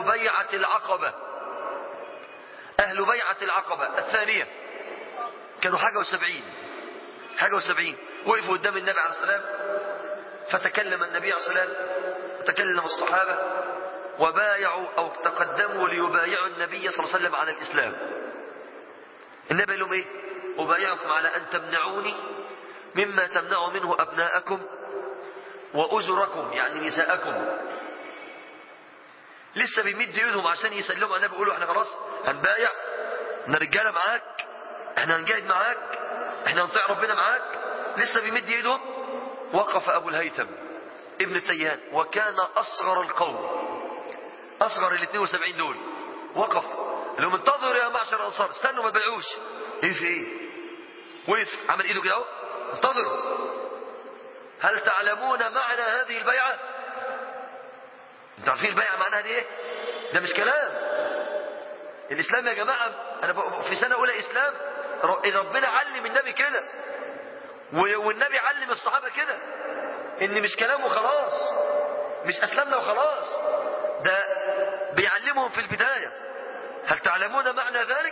بيعة العقبة الثانية، كانوا حاجة وسبعين، وقفوا قدام النبي عليه السلام، فتكلم النبي عليه السلام وتكلم الصحابة وبايعوا أو تقدموا ليبايعوا النبي صلى الله عليه وسلم على الإسلام. النبي لهم إيه؟ أبايعكم على أن تمنعوني مما تمنعوا منه أبناءكم وأجركم، يعني نساءكم. لسه بيمد ايدهم عشان يسلموا على النبي، يقولوا احنا خلاص هنبايع، احنا رجاله معاك، احنا هنجاهد معاك، احنا هنطيع ربنا معاك. لسه بيمد ايدهم. وقف ابو الهيثم ابن التيهان، وكان اصغر القوم، اصغر ال 72 دول. وقف لهم انتظروا يا معشر الانصار، استنوا ما تبيعوش. ايه في ايه؟ وقف عمل ايده كده اهو، انتظروا. هل تعلمون معنى هذه البيعه؟ انتوا عارفين البيعه معناها دي ايه؟ ده مش كلام. الاسلام يا جماعه، انا في سنه اولى اسلام، ربنا علم النبي كده، والنبي علم الصحابه كده، ان مش كلام وخلاص، مش اسلمنا وخلاص، ده بيعلمهم في البدايه. هل تعلمون معنى ذلك؟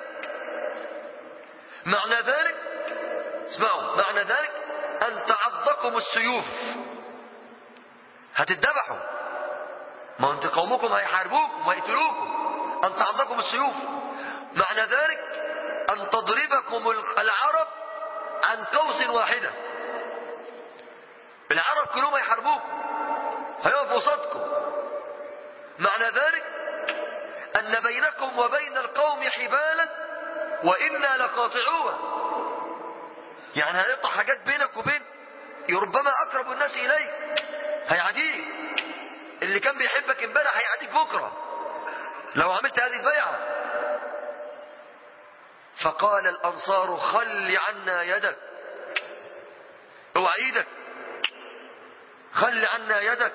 معنى ذلك، اسمعوا، معنى ذلك ان تعضكم السيوف، هتتذبحوا، ما انت قومكم هيحاربوكم وهيقتلوكم. ان تعضكم السيوف معنى ذلك ان تضربكم العرب عن قوس واحده. العرب كلهم هيحاربوكم، هيقفوا قصادكم. معنى ذلك ان بينكم وبين القوم حبالا وانا لقاطعوها، يعني هيقطع حاجات بينك وبين ربما اقرب الناس اليك، هيعاديك. اللي كان بيحبك امبارح هيعاديك بكره لو عملت هذه البيعه. فقال الانصار خل عنا يدك، اوعى ايدك، خل عنا يدك،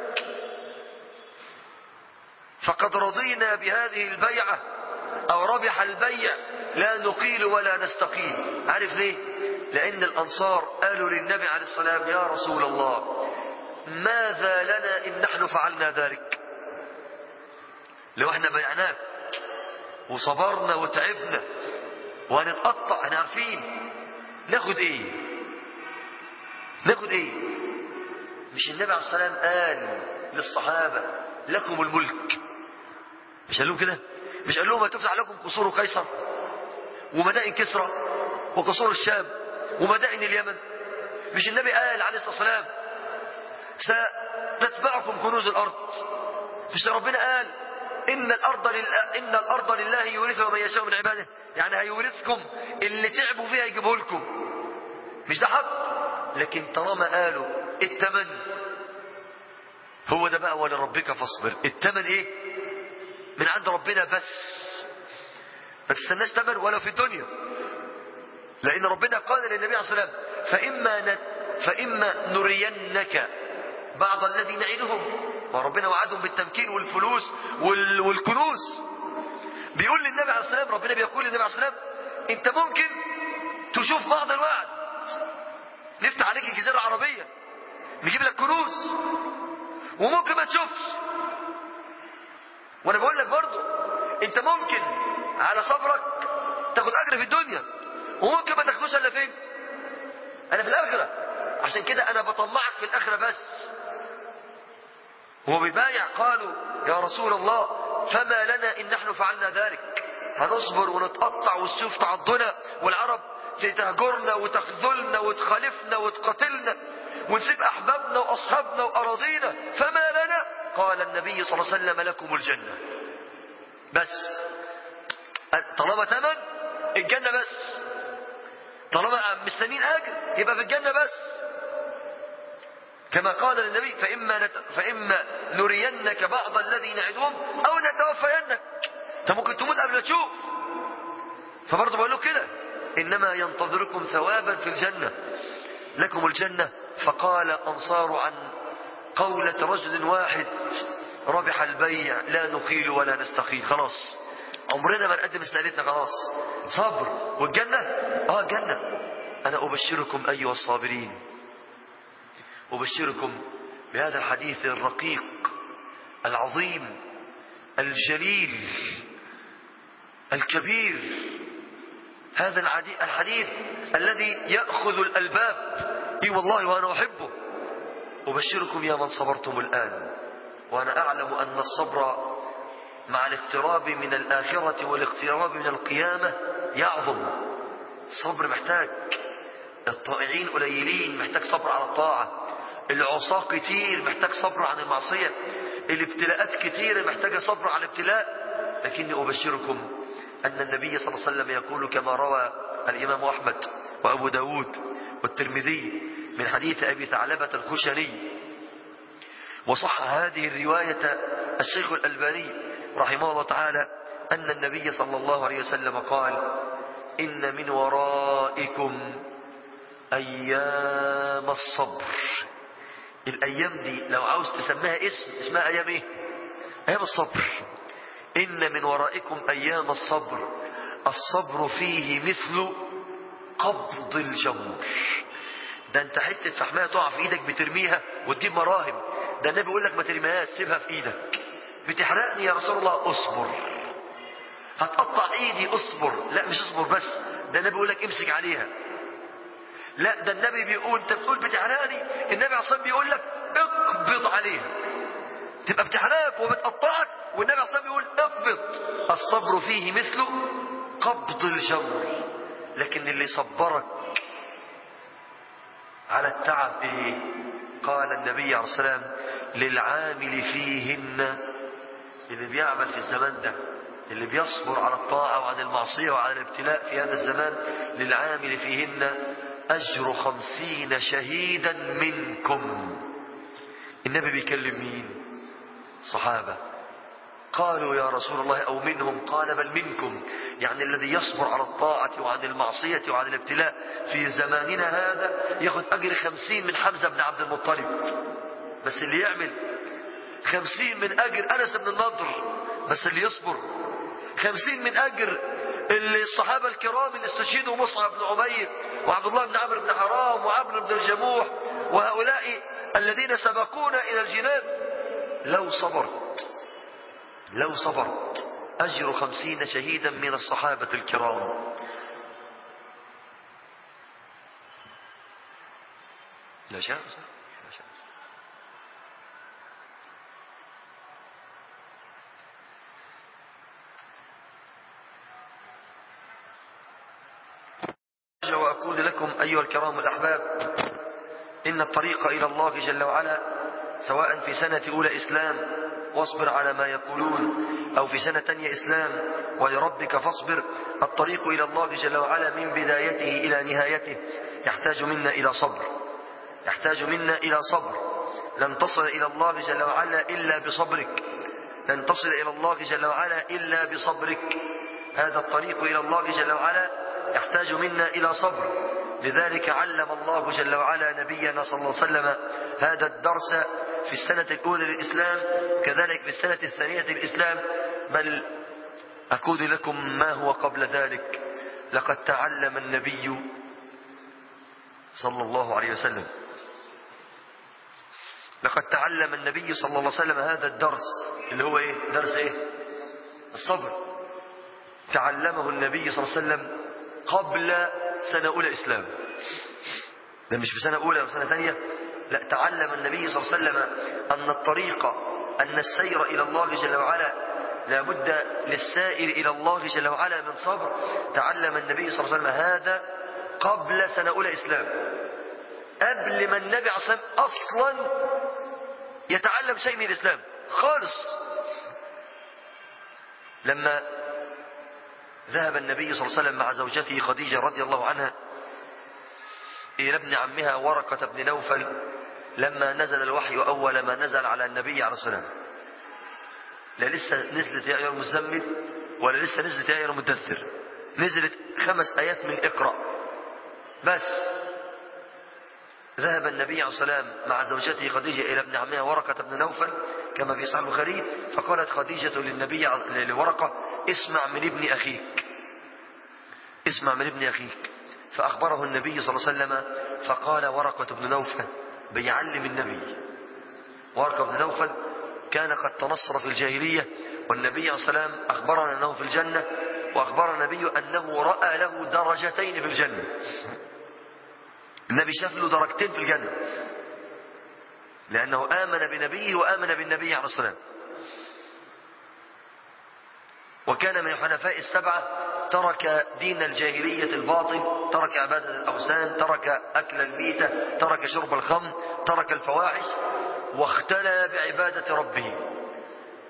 فقد رضينا بهذه البيعه، او ربح البيع، لا نقيل ولا نستقيل. عارف ليه؟ لان الانصار قالوا للنبي عليه السلام يا رسول الله ماذا لنا ان نحن فعلنا ذلك؟ لو احنا بيعناك وصبرنا وتعبنا وهنتقطع، احنا عارفين ناخد ايه؟ ناخد ايه؟ مش النبي عليه السلام قال للصحابه لكم الملك؟ مش قال لهم كده؟ مش قال لهم هتفتح لكم قصور قيصر ومدائن كسرى وقصور الشام ومدائن اليمن؟ مش النبي قال عليه الصلاه والسلام ستتبعكم كنوز الارض؟ مش ربنا قال ان الارض لله يورثها من يشاء من عباده؟ يعني هيورثكم اللي تعبوا فيها يجيبه لكم، مش ده حق؟ لكن طالما قالوا الثمن هو ده بقى، ولربك فاصبر. الثمن ايه؟ من عند ربنا بس، ما تستناش ثمن ولا في الدنيا. لان ربنا قال للنبي عليه الصلاه والسلام فاما نرينك بعض الذي نعدهم، وربنا وعدهم بالتمكين والفلوس والكنوز. بيقول للنبي عليه السلام، ربنا بيقول للنبي عليه السلام انت ممكن تشوف بعض الوعد، نفتح عليك الجزيره العربيه نجيب لك كنوز، وممكن ما تشوفش. وانا بقول لك برضو انت ممكن على صبرك تاخد اجر في الدنيا، وممكن ما تاخدوش الا فين؟ انا في الاخره. عشان كده انا بطمعك في الاخره بس. هو بيبايع، قالوا يا رسول الله فما لنا ان نحن فعلنا ذلك؟ هنصبر ونتقطع والسيوف تعضنا والعرب تهجرنا وتخذلنا وتخالفنا وتقاتلنا ونسيب احبابنا واصحابنا واراضينا، فما لنا؟ قال النبي صلى الله عليه وسلم لكم الجنه بس. طالما ثمن الجنه بس، طالما مستنين اجر يبقى في الجنه بس. كما قال النبي فإما نرينك بعض الذي نعدهم أو نتوفينك. أنت ممكن تموت قبل ما تشوف. فبرضه بقول له كده إنما ينتظركم ثوابا في الجنة، لكم الجنة. فقال أنصار عن قولة رجل واحد ربح البيع لا نقيل ولا نستقيل. خلاص عمرنا ما نقدم استقالتنا، خلاص صبر. والجنة الجنة. أنا أبشركم أيها الصابرين، أبشركم بهذا الحديث الرقيق العظيم الجليل الكبير، هذا الحديث الذي يأخذ الألباب. إي والله وأنا أحبه. أبشركم يا من صبرتم الآن، وأنا أعلم أن الصبر مع الاقتراب من الآخرة والاقتراب من القيامة يعظم. الصبر محتاج، الطائعين قليلين محتاج صبر على الطاعة، العصاة كتير محتاج صبر عن المعصية، الابتلاءات كتيرة محتاجة صبر على الابتلاء، لكني أبشركم أن النبي صلى الله عليه وسلم يقول كما روى الإمام أحمد وأبو داود والترمذي من حديث أبي ثعلبة الخشني، وصح هذه الرواية الشيخ الألباني رحمه الله تعالى، أن النبي صلى الله عليه وسلم قال: إن من ورائكم أيام الصبر. الأيام دي لو عاوز تسميها اسمها أيام إيه؟ أيام الصبر. إن من ورائكم أيام الصبر، الصبر فيه مثل قبض الجمر. ده انت حتة فحماية تقع في ايدك بترميها وتجيب مراهم، ده النبي يقول لك ما ترميهاش، سيبها في ايدك. بتحرقني يا رسول الله، اصبر. هتقطع ايدي، اصبر. لا مش اصبر بس، ده النبي يقول لك امسك عليها. لا ده النبي بيقول، انت بتقول بتحرقني، النبي عصام بيقول لك اقبض عليها. تبقى بتحرقك وبتقطعك والنبي عصام بيقول اقبض. الصبر فيه مثل قبض الجمر. لكن اللي صبرك على التعب ايه؟ قال النبي عليه الصلاة والسلام: للعامل فيهن، اللي بيعمل في الزمان ده، اللي بيصبر على الطاعة وعن المعصية وعن الابتلاء في هذا الزمان، للعامل فيهن أجر 50 شهيدا منكم. النبي بيكلم مين؟ صحابة. قالوا يا رسول الله أو منهم؟ قال بل منكم. يعني الذي يصبر على الطاعة وعن المعصية وعن الابتلاء في زماننا هذا ياخذ أجر 50 من حمزة بن عبد المطلب. بس اللي يعمل 50 من أجر أنس بن النضر، بس اللي يصبر 50 من أجر الصحابة الكرام اللي استشهدوا، مصعب بن عمير وعبد الله بن عمرو بن حرام وعمرو بن الجموح وهؤلاء الذين سبقونا إلى الجنان. لو صبرت أجر 50 شهيدا من الصحابة الكرام. لا شاء وأقول لكم أيها الكرام الأحباب، إن الطريق إلى الله جل وعلا سواء في سنة أولى إسلام واصبر على ما يقولون، أو في سنة تانية إسلام ولربك فاصبر، الطريق إلى الله جل وعلا من بدايته إلى نهايته يحتاج منا إلى صبر. لن تصل إلى الله جل وعلا إلا بصبرك، لن تصل إلى الله جل وعلا إلا بصبرك. هذا الطريق إلى الله جل وعلا يحتاج منا إلى صبر. لذلك علم الله جل وعلا نبينا صلى الله عليه وسلم هذا الدرس في السنة الأولى للإسلام، وكذلك في السنة الثانية للإسلام، بل أقول لكم ما هو قبل ذلك. لقد تعلم النبي صلى الله عليه وسلم هذا الدرس اللي هو إيه؟ درس إيه؟ الصبر. تعلمه النبي صلى الله عليه وسلم قبل سنة أولى إسلام. ده مش في سنة أولى أو سنة ثانية، لا، تعلم النبي صلى الله عليه وسلم أن السير إلى الله جل وعلا لابد للسائر إلى الله جل وعلا من صبر. تعلم النبي صلى الله عليه وسلم هذا قبل سنة أولى إسلام، قبل ما النبي عليه الصلاة والسلام أصلا يتعلم شيء من الإسلام خالص. لما ذهب النبي صلى الله عليه وسلم مع زوجته خديجة رضي الله عنها إلى ابن عمها ورقة بن نوفل، لما نزل الوحي أول ما نزل على النبي عليه الصلاة والسلام، لا لسه نزلت يا أيها المزمل ولا لسه نزلت يا أيها المدثر، نزلت 5 آيات من اقرأ بس. ذهب النبي عليه الصلاة والسلام مع زوجته خديجة إلى ابن عمها ورقة بن نوفل كما في صحيح البخاري، فقالت خديجة للنبي لورقة: اسمع من ابن أخيك. فأخبره النبي صلى الله عليه وسلم، فقال ورقة بن نوفل بيعلم النبي. ورقة بن نوفل كان قد تنصر في الجاهلية، والنبي عليه الصلاة والسلام أخبرنا أنه في الجنة، وأخبر النبي أنه رأى له درجتين في الجنة. النبي شاف له درجتين في الجنة، لأنه آمن بنبيه وآمن بالنبي عليه الصلاة والسلام. وكان من الحنفاء ال7، ترك دين الجاهلية الباطل، ترك عبادة الأوثان، ترك أكل الميتة، ترك شرب الخمر، ترك الفواحش، واختلى بعبادة ربه.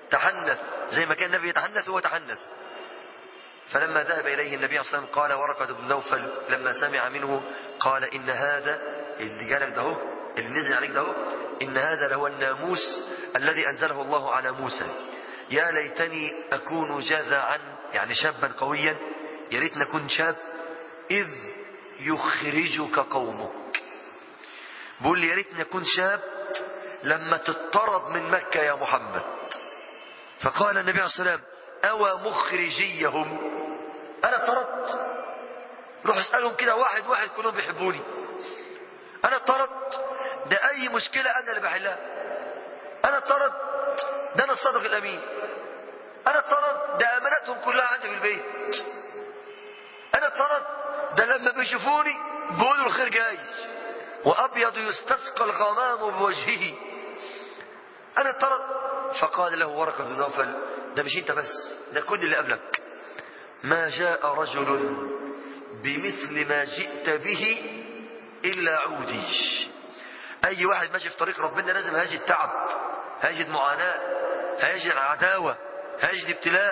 تحنث زي ما كان النبي يتحنث هو تحنث. فلما ذهب إليه النبي صلى الله عليه وسلم قال ورقة بن نوفل لما سمع منه قال إن هذا اللي جالك ده هو، اللي نزل عليك ده هو، إن هذا لهو الناموس الذي أنزله الله على موسى. يا ليتني أكون جذعا، يعني شابا قويا، يا ريت نكون شاب إذ يخرجك قومك. بقول لي يا ريت نكون شاب لما تطرد من مكة يا محمد. فقال النبي عليه الصلاة والسلام أو مخرجيهم، أنا اضطردت، روح اسألهم كده واحد واحد كلهم بيحبوني. أنا اضطردت، ده أي مشكلة أنا اللي بحلها. أنا اضطردت، ده أنا الصادق الأمين. أنا اضطردت، ده أماناتهم كلها عندي في البيت. أنا اضطردت، ده لما بيشوفوني بيقولوا الخير جاي، وأبيض يستسقى الغمام بوجهه. أنا اضطردت. فقال له ورقة بن نوفل ده مش انت بس، ده كل اللي قبلك. ما جاء رجل بمثل ما جئت به إلا عودي. أي واحد ماشي في طريق ربنا لازم هيجد تعب، هيجد معاناة، هيجد عداوة، هيجد ابتلاء.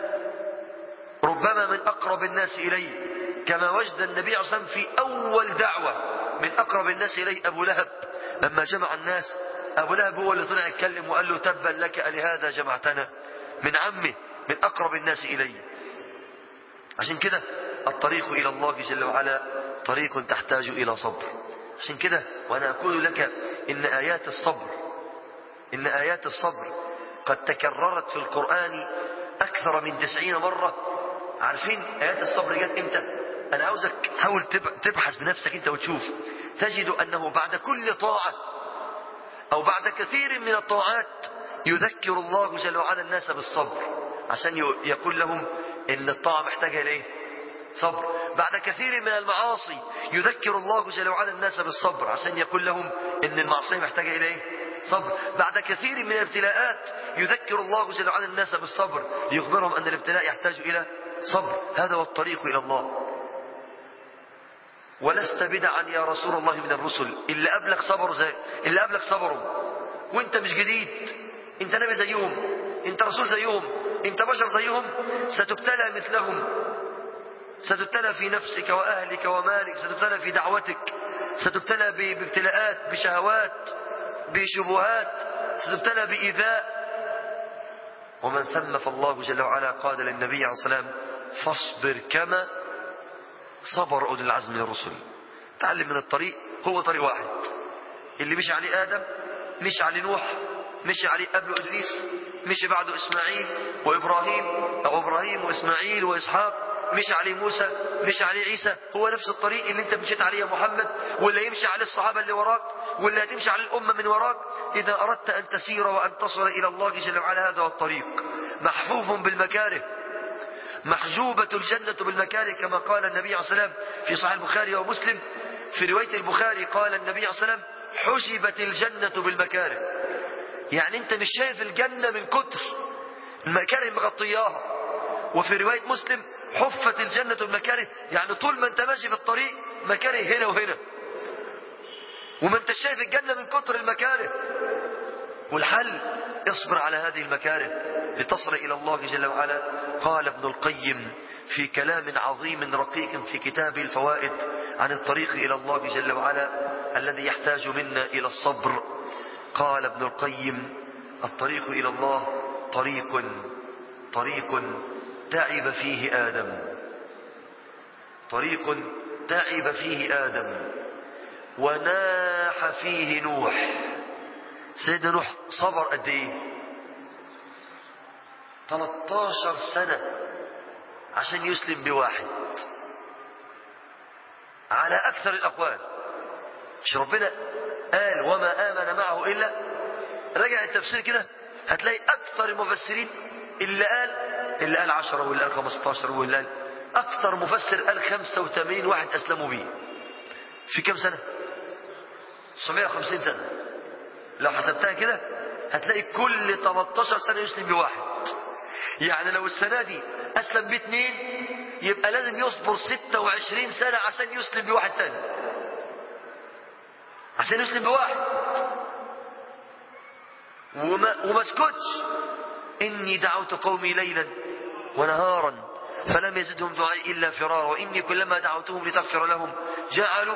ربما من أقرب الناس إليه كما وجد النبي صلى الله عليه وسلم في أول دعوة من أقرب الناس إليه أبو لهب. لما جمع الناس أبو لهب هو اللي طلع يتكلم وقال له تبا لك ألهذا جمعتنا، من عمه، من أقرب الناس إليه. عشان كده الطريق إلى الله جل وعلا طريق تحتاج إلى صبر. عشان كده وأنا أقول لك إن آيات الصبر قد تكررت في القرآن أكثر من 90 مرة. عارفين آيات الصبر جت إمتى؟ أنا عاوزك تحاول تبحث بنفسك أنت وتشوف، تجد أنه بعد كل طاعة أو بعد كثير من الطاعات يذكر الله جل وعلا الناس بالصبر، عشان يقول لهم إن الطاعة محتاجة إليه صبر. بعد كثير من المعاصي يذكر الله جل وعلا الناس بالصبر، عشان يقول لهم إن المعصية محتاجة إليه صبر. بعد كثير من الابتلاءات يذكر الله جل وعلا الناس بالصبر، ليخبرهم أن الابتلاء يحتاج إلى صبر. هذا هو الطريق إلى الله. ولست بدعا يا رسول الله من الرسل، اللي قبلك صبروا، وانت مش جديد، انت نبي زيهم، انت رسول زيهم، انت بشر زيهم. ستبتلى مثلهم، ستبتلى في نفسك وأهلك ومالك، ستبتلى في دعوتك، ستبتلى بابتلاءات، بشهوات، بشبهات، ستبتلى بإيذاء. ومن ثم فالله جل وعلا قال للنبي عليه الصلاة والسلام فاصبر كما صبر أولي العزم من الرسل. تعلم من الطريق، هو طريق واحد اللي مشي عليه آدم، مشي عليه نوح، مشي عليه قبله إدريس، مشي بعده إسماعيل وإبراهيم، أو إبراهيم وإسماعيل وإسحاق، مشي عليه موسى، مشي عليه عيسى. هو نفس الطريق اللي انت مشيت عليه يا محمد، واللي يمشي عليه الصحابة اللي وراك، واللي هتمشي عليه الأمة من وراك. إذا أردت أن تسير وأن تصل إلى الله جل وعلا هذا هو الطريق. محفوف بالمكاره، محجوبة الجنة بالمكاره، كما قال النبي عليه الصلاة والسلام في صحيح البخاري ومسلم. في رواية البخاري قال النبي عليه الصلاة والسلام حجبت الجنة بالمكاره، يعني انت مش شايف الجنة من كتر المكاره مغطياها. وفي رواية مسلم حفت الجنة بالمكاره، يعني طول ما انت ماشي في الطريق مكاره هنا وهنا، وما انت شايف الجنة من كتر المكاره. والحل اصبر على هذه المكاره لتصل إلى الله جل وعلا. قال ابن القيم في كلام عظيم رقيق في كتاب الفوائد عن الطريق إلى الله جل وعلا الذي يحتاج منا إلى الصبر. قال ابن القيم الطريق إلى الله طريق تعب فيه آدم، طريق تعب فيه آدم وناح فيه نوح. سيدنا نوح صبر قد ايه؟ 13 سنة عشان يسلم بواحد على أكثر الأقوال. مش ربنا قال وما آمن معه إلا، رجع التفسير كده هتلاقي أكثر المفسرين اللي قال 10 واللي قال 15 واللي قال أكثر مفسر قال 85 واحد أسلموا بيه. في كم سنة؟ 950 سنة. لو حسبتها كده هتلاقي كل 13 سنة يسلم بواحد. يعني لو السنة دي أسلم ب2 يبقى لازم يصبر 26 سنة عشان يسلم بواحد تاني، عشان يسلم بواحد. وما اسكتش، إني دعوت قومي ليلا ونهارا فلم يزدهم دعائي إلا فرارا وإني كلما دعوتهم لتغفر لهم جعلوا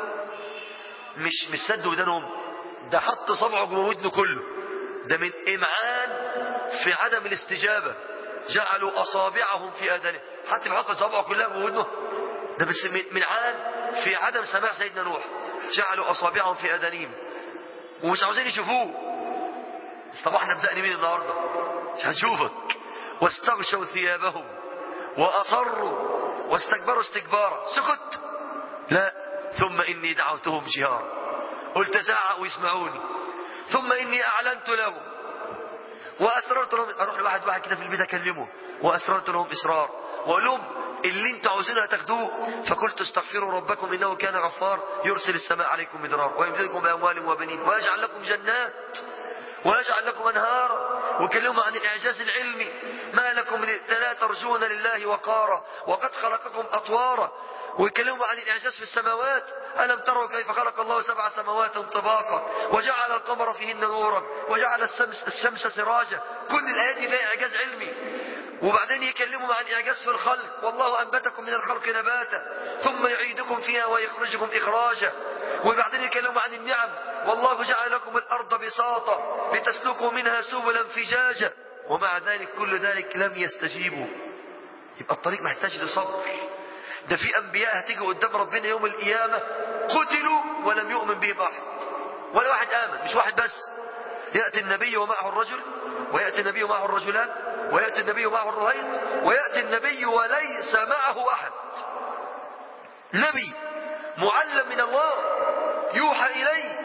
مش سدوا ودانهم، ده حط صبعه جوه ودنه كله، ده من إمعان في عدم الاستجابة. جعلوا أصابعهم في آذانهم، حتى بيحط صبعه كلها جوه ودنه، ده بس من عان في عدم سماع سيدنا نوح. جعلوا أصابعهم في آذانهم ومش عاوزين يشوفوه. طب احنا بدأنا مين النهارده؟ مش هنشوفك. واستغشوا ثيابهم وأصروا واستكبروا استكبارا. سكت؟ لا. ثم إني دعوتهم جهارا، قلت زعق ويسمعوني. ثم إني أعلنت لهم وأسررت لهم. أروح لواحد واحد كده في البيت أكلمه وأسررت لهم إسرار وأقول لهم اللي انتوا عاوزينه هتاخدوه. فقلت استغفروا ربكم إنه كان غفار يرسل السماء عليكم مدرارا ويمددكم بأموال وبنين ويجعل لكم جنات ويجعل لكم أنهارا. وكلموا عن الإعجاز العلمي. ما لكم لا ترجون لله وقارا وقد خلقكم أطوارا. ويكلموا عن الإعجاز في السماوات. ألم تروا كيف خلق الله 7 سماوات طباقا وجعل القمر فيهن نورا وجعل الشمس سراجا. كل الآيات دي فيها إعجاز علمي. وبعدين يكلموا عن إعجاز في الخلق. والله أنبتكم من الخلق نباتا ثم يعيدكم فيها ويخرجكم إخراجا. وبعدين يكلموا عن النعم. والله جعل لكم الأرض بساطا لتسلكوا منها سبلا فجاجا. ومع ذلك كل ذلك لم يستجيبوا. يبقى الطريق محتاج لصبر. ده في أنبياء هتيجي قدام ربنا يوم القيامة قتلوا ولم يؤمن بهم أحد ولا واحد آمن. مش واحد بس، يأتي النبي ومعه الرجل ويأتي النبي ومعه الرجلان ويأتي النبي ومعه الرهيط ويأتي النبي وليس معه أحد. نبي معلم من الله يوحى إليه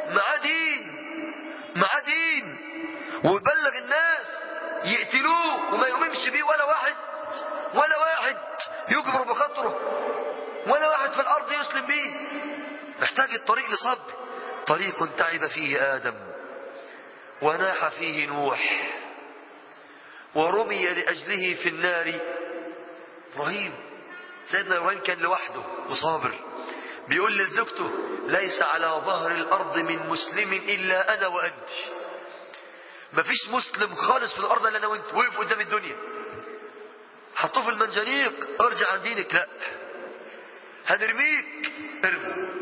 مع دين ويبلغ الناس يقتلوه وما يؤمنش بيه ولا واحد يجبر بخطره ولا واحد في الأرض يسلم بيه. محتاج الطريق لصبر. طريق تعب فيه آدم وناح فيه نوح ورمي لأجله في النار إبراهيم. سيدنا إبراهيم كان لوحده وصابر. بيقول لزوجته ليس على ظهر الأرض من مسلم إلا أنا وأنت. مفيش مسلم خالص في الأرض إلا أنا وأنت. وقف قدام الدنيا حطوه في المنجنيق ارجع عن دينك. لا، هنرميك ارموا،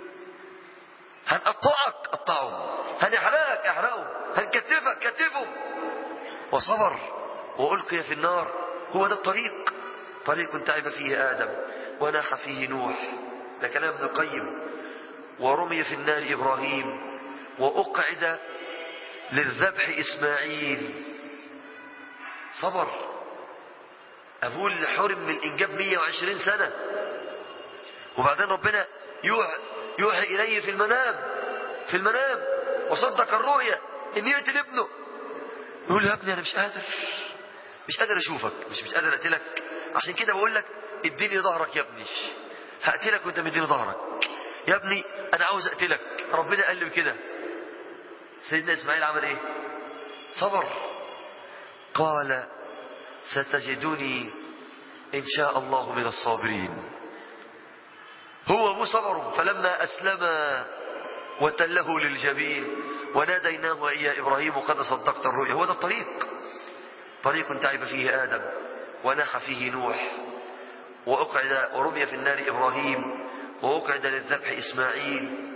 هنقطعك قطعهم، هنحرقك احرقهم، هنكتفك كتفهم. وصبر وألقي في النار. هو ده الطريق. طريق تعب فيه آدم وناح فيه نوح. ده كلام ابن القيم. ورمي في النار إبراهيم وأقعد للذبح إسماعيل. صبر. أبوه اللي حرم من الإنجاب 120 سنة وبعدين ربنا يوحي إليه في المنام وصدق الرؤيا إن يقتل ابنه. يقول يا ابني أنا مش قادر أشوفك، مش قادر أقتلك. عشان كده بقول لك اديني ظهرك يا ابني، هقتلك وانت مديني ظهرك. يا ابني أنا عاوز أقتلك. ربنا قال لي كده. سيدنا إسماعيل عمل إيه؟ صبر. قال ستجدني إن شاء الله من الصابرين. هو أبو صبر. فلما أسلم وتله للجبين وناديناه يا إبراهيم قد صدقت الرؤيا. هو ده الطريق. طريق تعب فيه آدم وناح فيه نوح ورمي في النار إبراهيم وأقعد للذبح إسماعيل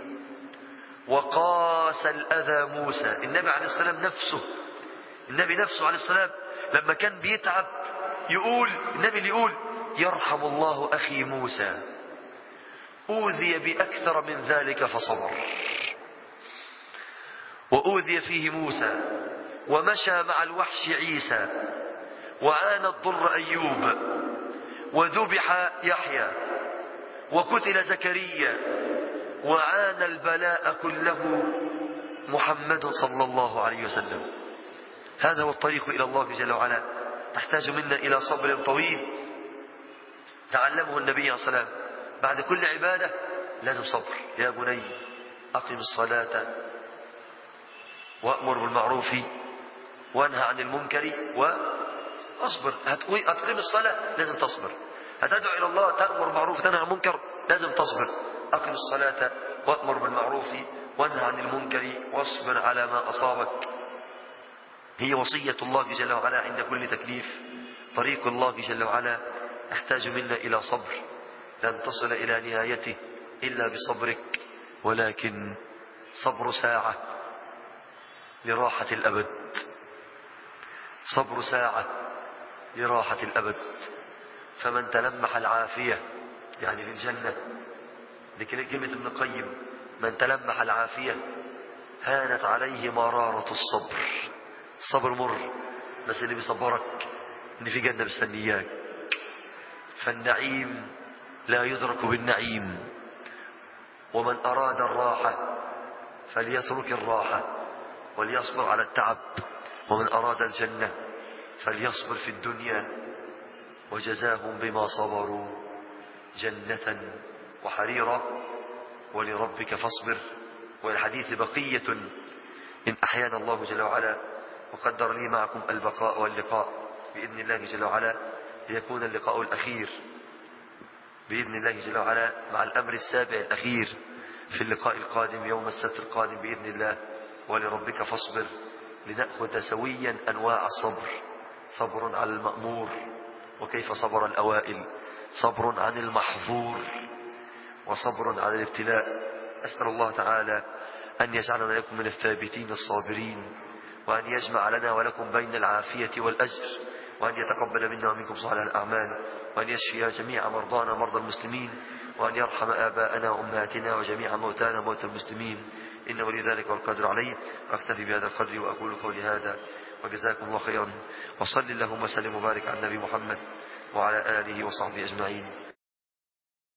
وقاس الأذى موسى. النبي عليه السلام النبي نفسه عليه السلام لما كان بيتعب النبي اللي يقول يرحم الله أخي موسى أوذي بأكثر من ذلك فصبر. وأوذي فيه موسى ومشى مع الوحش عيسى وعانى الضر أيوب وذبح يحيى وقتل زكريا وعانى البلاء كله محمد صلى الله عليه وسلم. هذا هو الطريق إلى الله جل وعلا. تحتاج منا إلى صبر طويل تعلمه النبي عليه الصلاة والسلام. بعد كل عبادة لازم صبر. يا بني أقم الصلاة وأمر بالمعروف وانهى عن المنكر واصبر. هتقيم الصلاة لازم تصبر. هتدعو إلى الله تأمر بالمعروف وتنهى عن المنكر لازم تصبر. أقم الصلاة وأمر بالمعروف وانهى عن المنكر واصبر على ما أصابك هي وصية الله جل وعلا عند كل تكليف. طريق الله جل وعلا يحتاج منا إلى صبر، لن تصل إلى نهايته إلا بصبرك، ولكن صبر ساعة لراحة الأبد، صبر ساعة لراحة الأبد. فمن تلمح العافية يعني في الجنة، لكن كلمة ابن القيم من تلمح العافية هانت عليه مرارة الصبر. الصبر مر، بس اللي بيصبرك ان في جنة مستنياك. فالنعيم لا يدرك بالنعيم، ومن أراد الراحة فليترك الراحة وليصبر على التعب، ومن أراد الجنة فليصبر في الدنيا، وجزاهم بما صبروا جنة وحريرا. ولربك فاصبر. والحديث بقية إن أحيانا الله جل وعلا وقدر لي معكم البقاء واللقاء بإذن الله جل وعلا، ليكون اللقاء الأخير بإذن الله جل وعلا مع الأمر السابع الأخير في اللقاء القادم يوم السبت القادم بإذن الله. ولربك فاصبر، لنأخذ سويا أنواع الصبر. صبر على المأمور، وكيف صبر الأوائل، صبر عن المحظور، وصبر على الابتلاء. أسأل الله تعالى أن يجعلنا لكم من الثابتين الصابرين، وأن يجمع لنا ولكم بين العافية والأجر، وأن يتقبل منا ومنكم صالح الأعمال، وأن يشفي جميع مرضانا مرضى المسلمين، وأن يرحم آباءنا وأمهاتنا وجميع موتانا موتى المسلمين، إنه ولذلك والقدر عليه. وأكتفي بهذا القدر وأقول قولي هذا، وجزاكم الله خيرا. وصل اللهم وسلم وبارك على النبي محمد وعلى آله وصحبه أجمعين.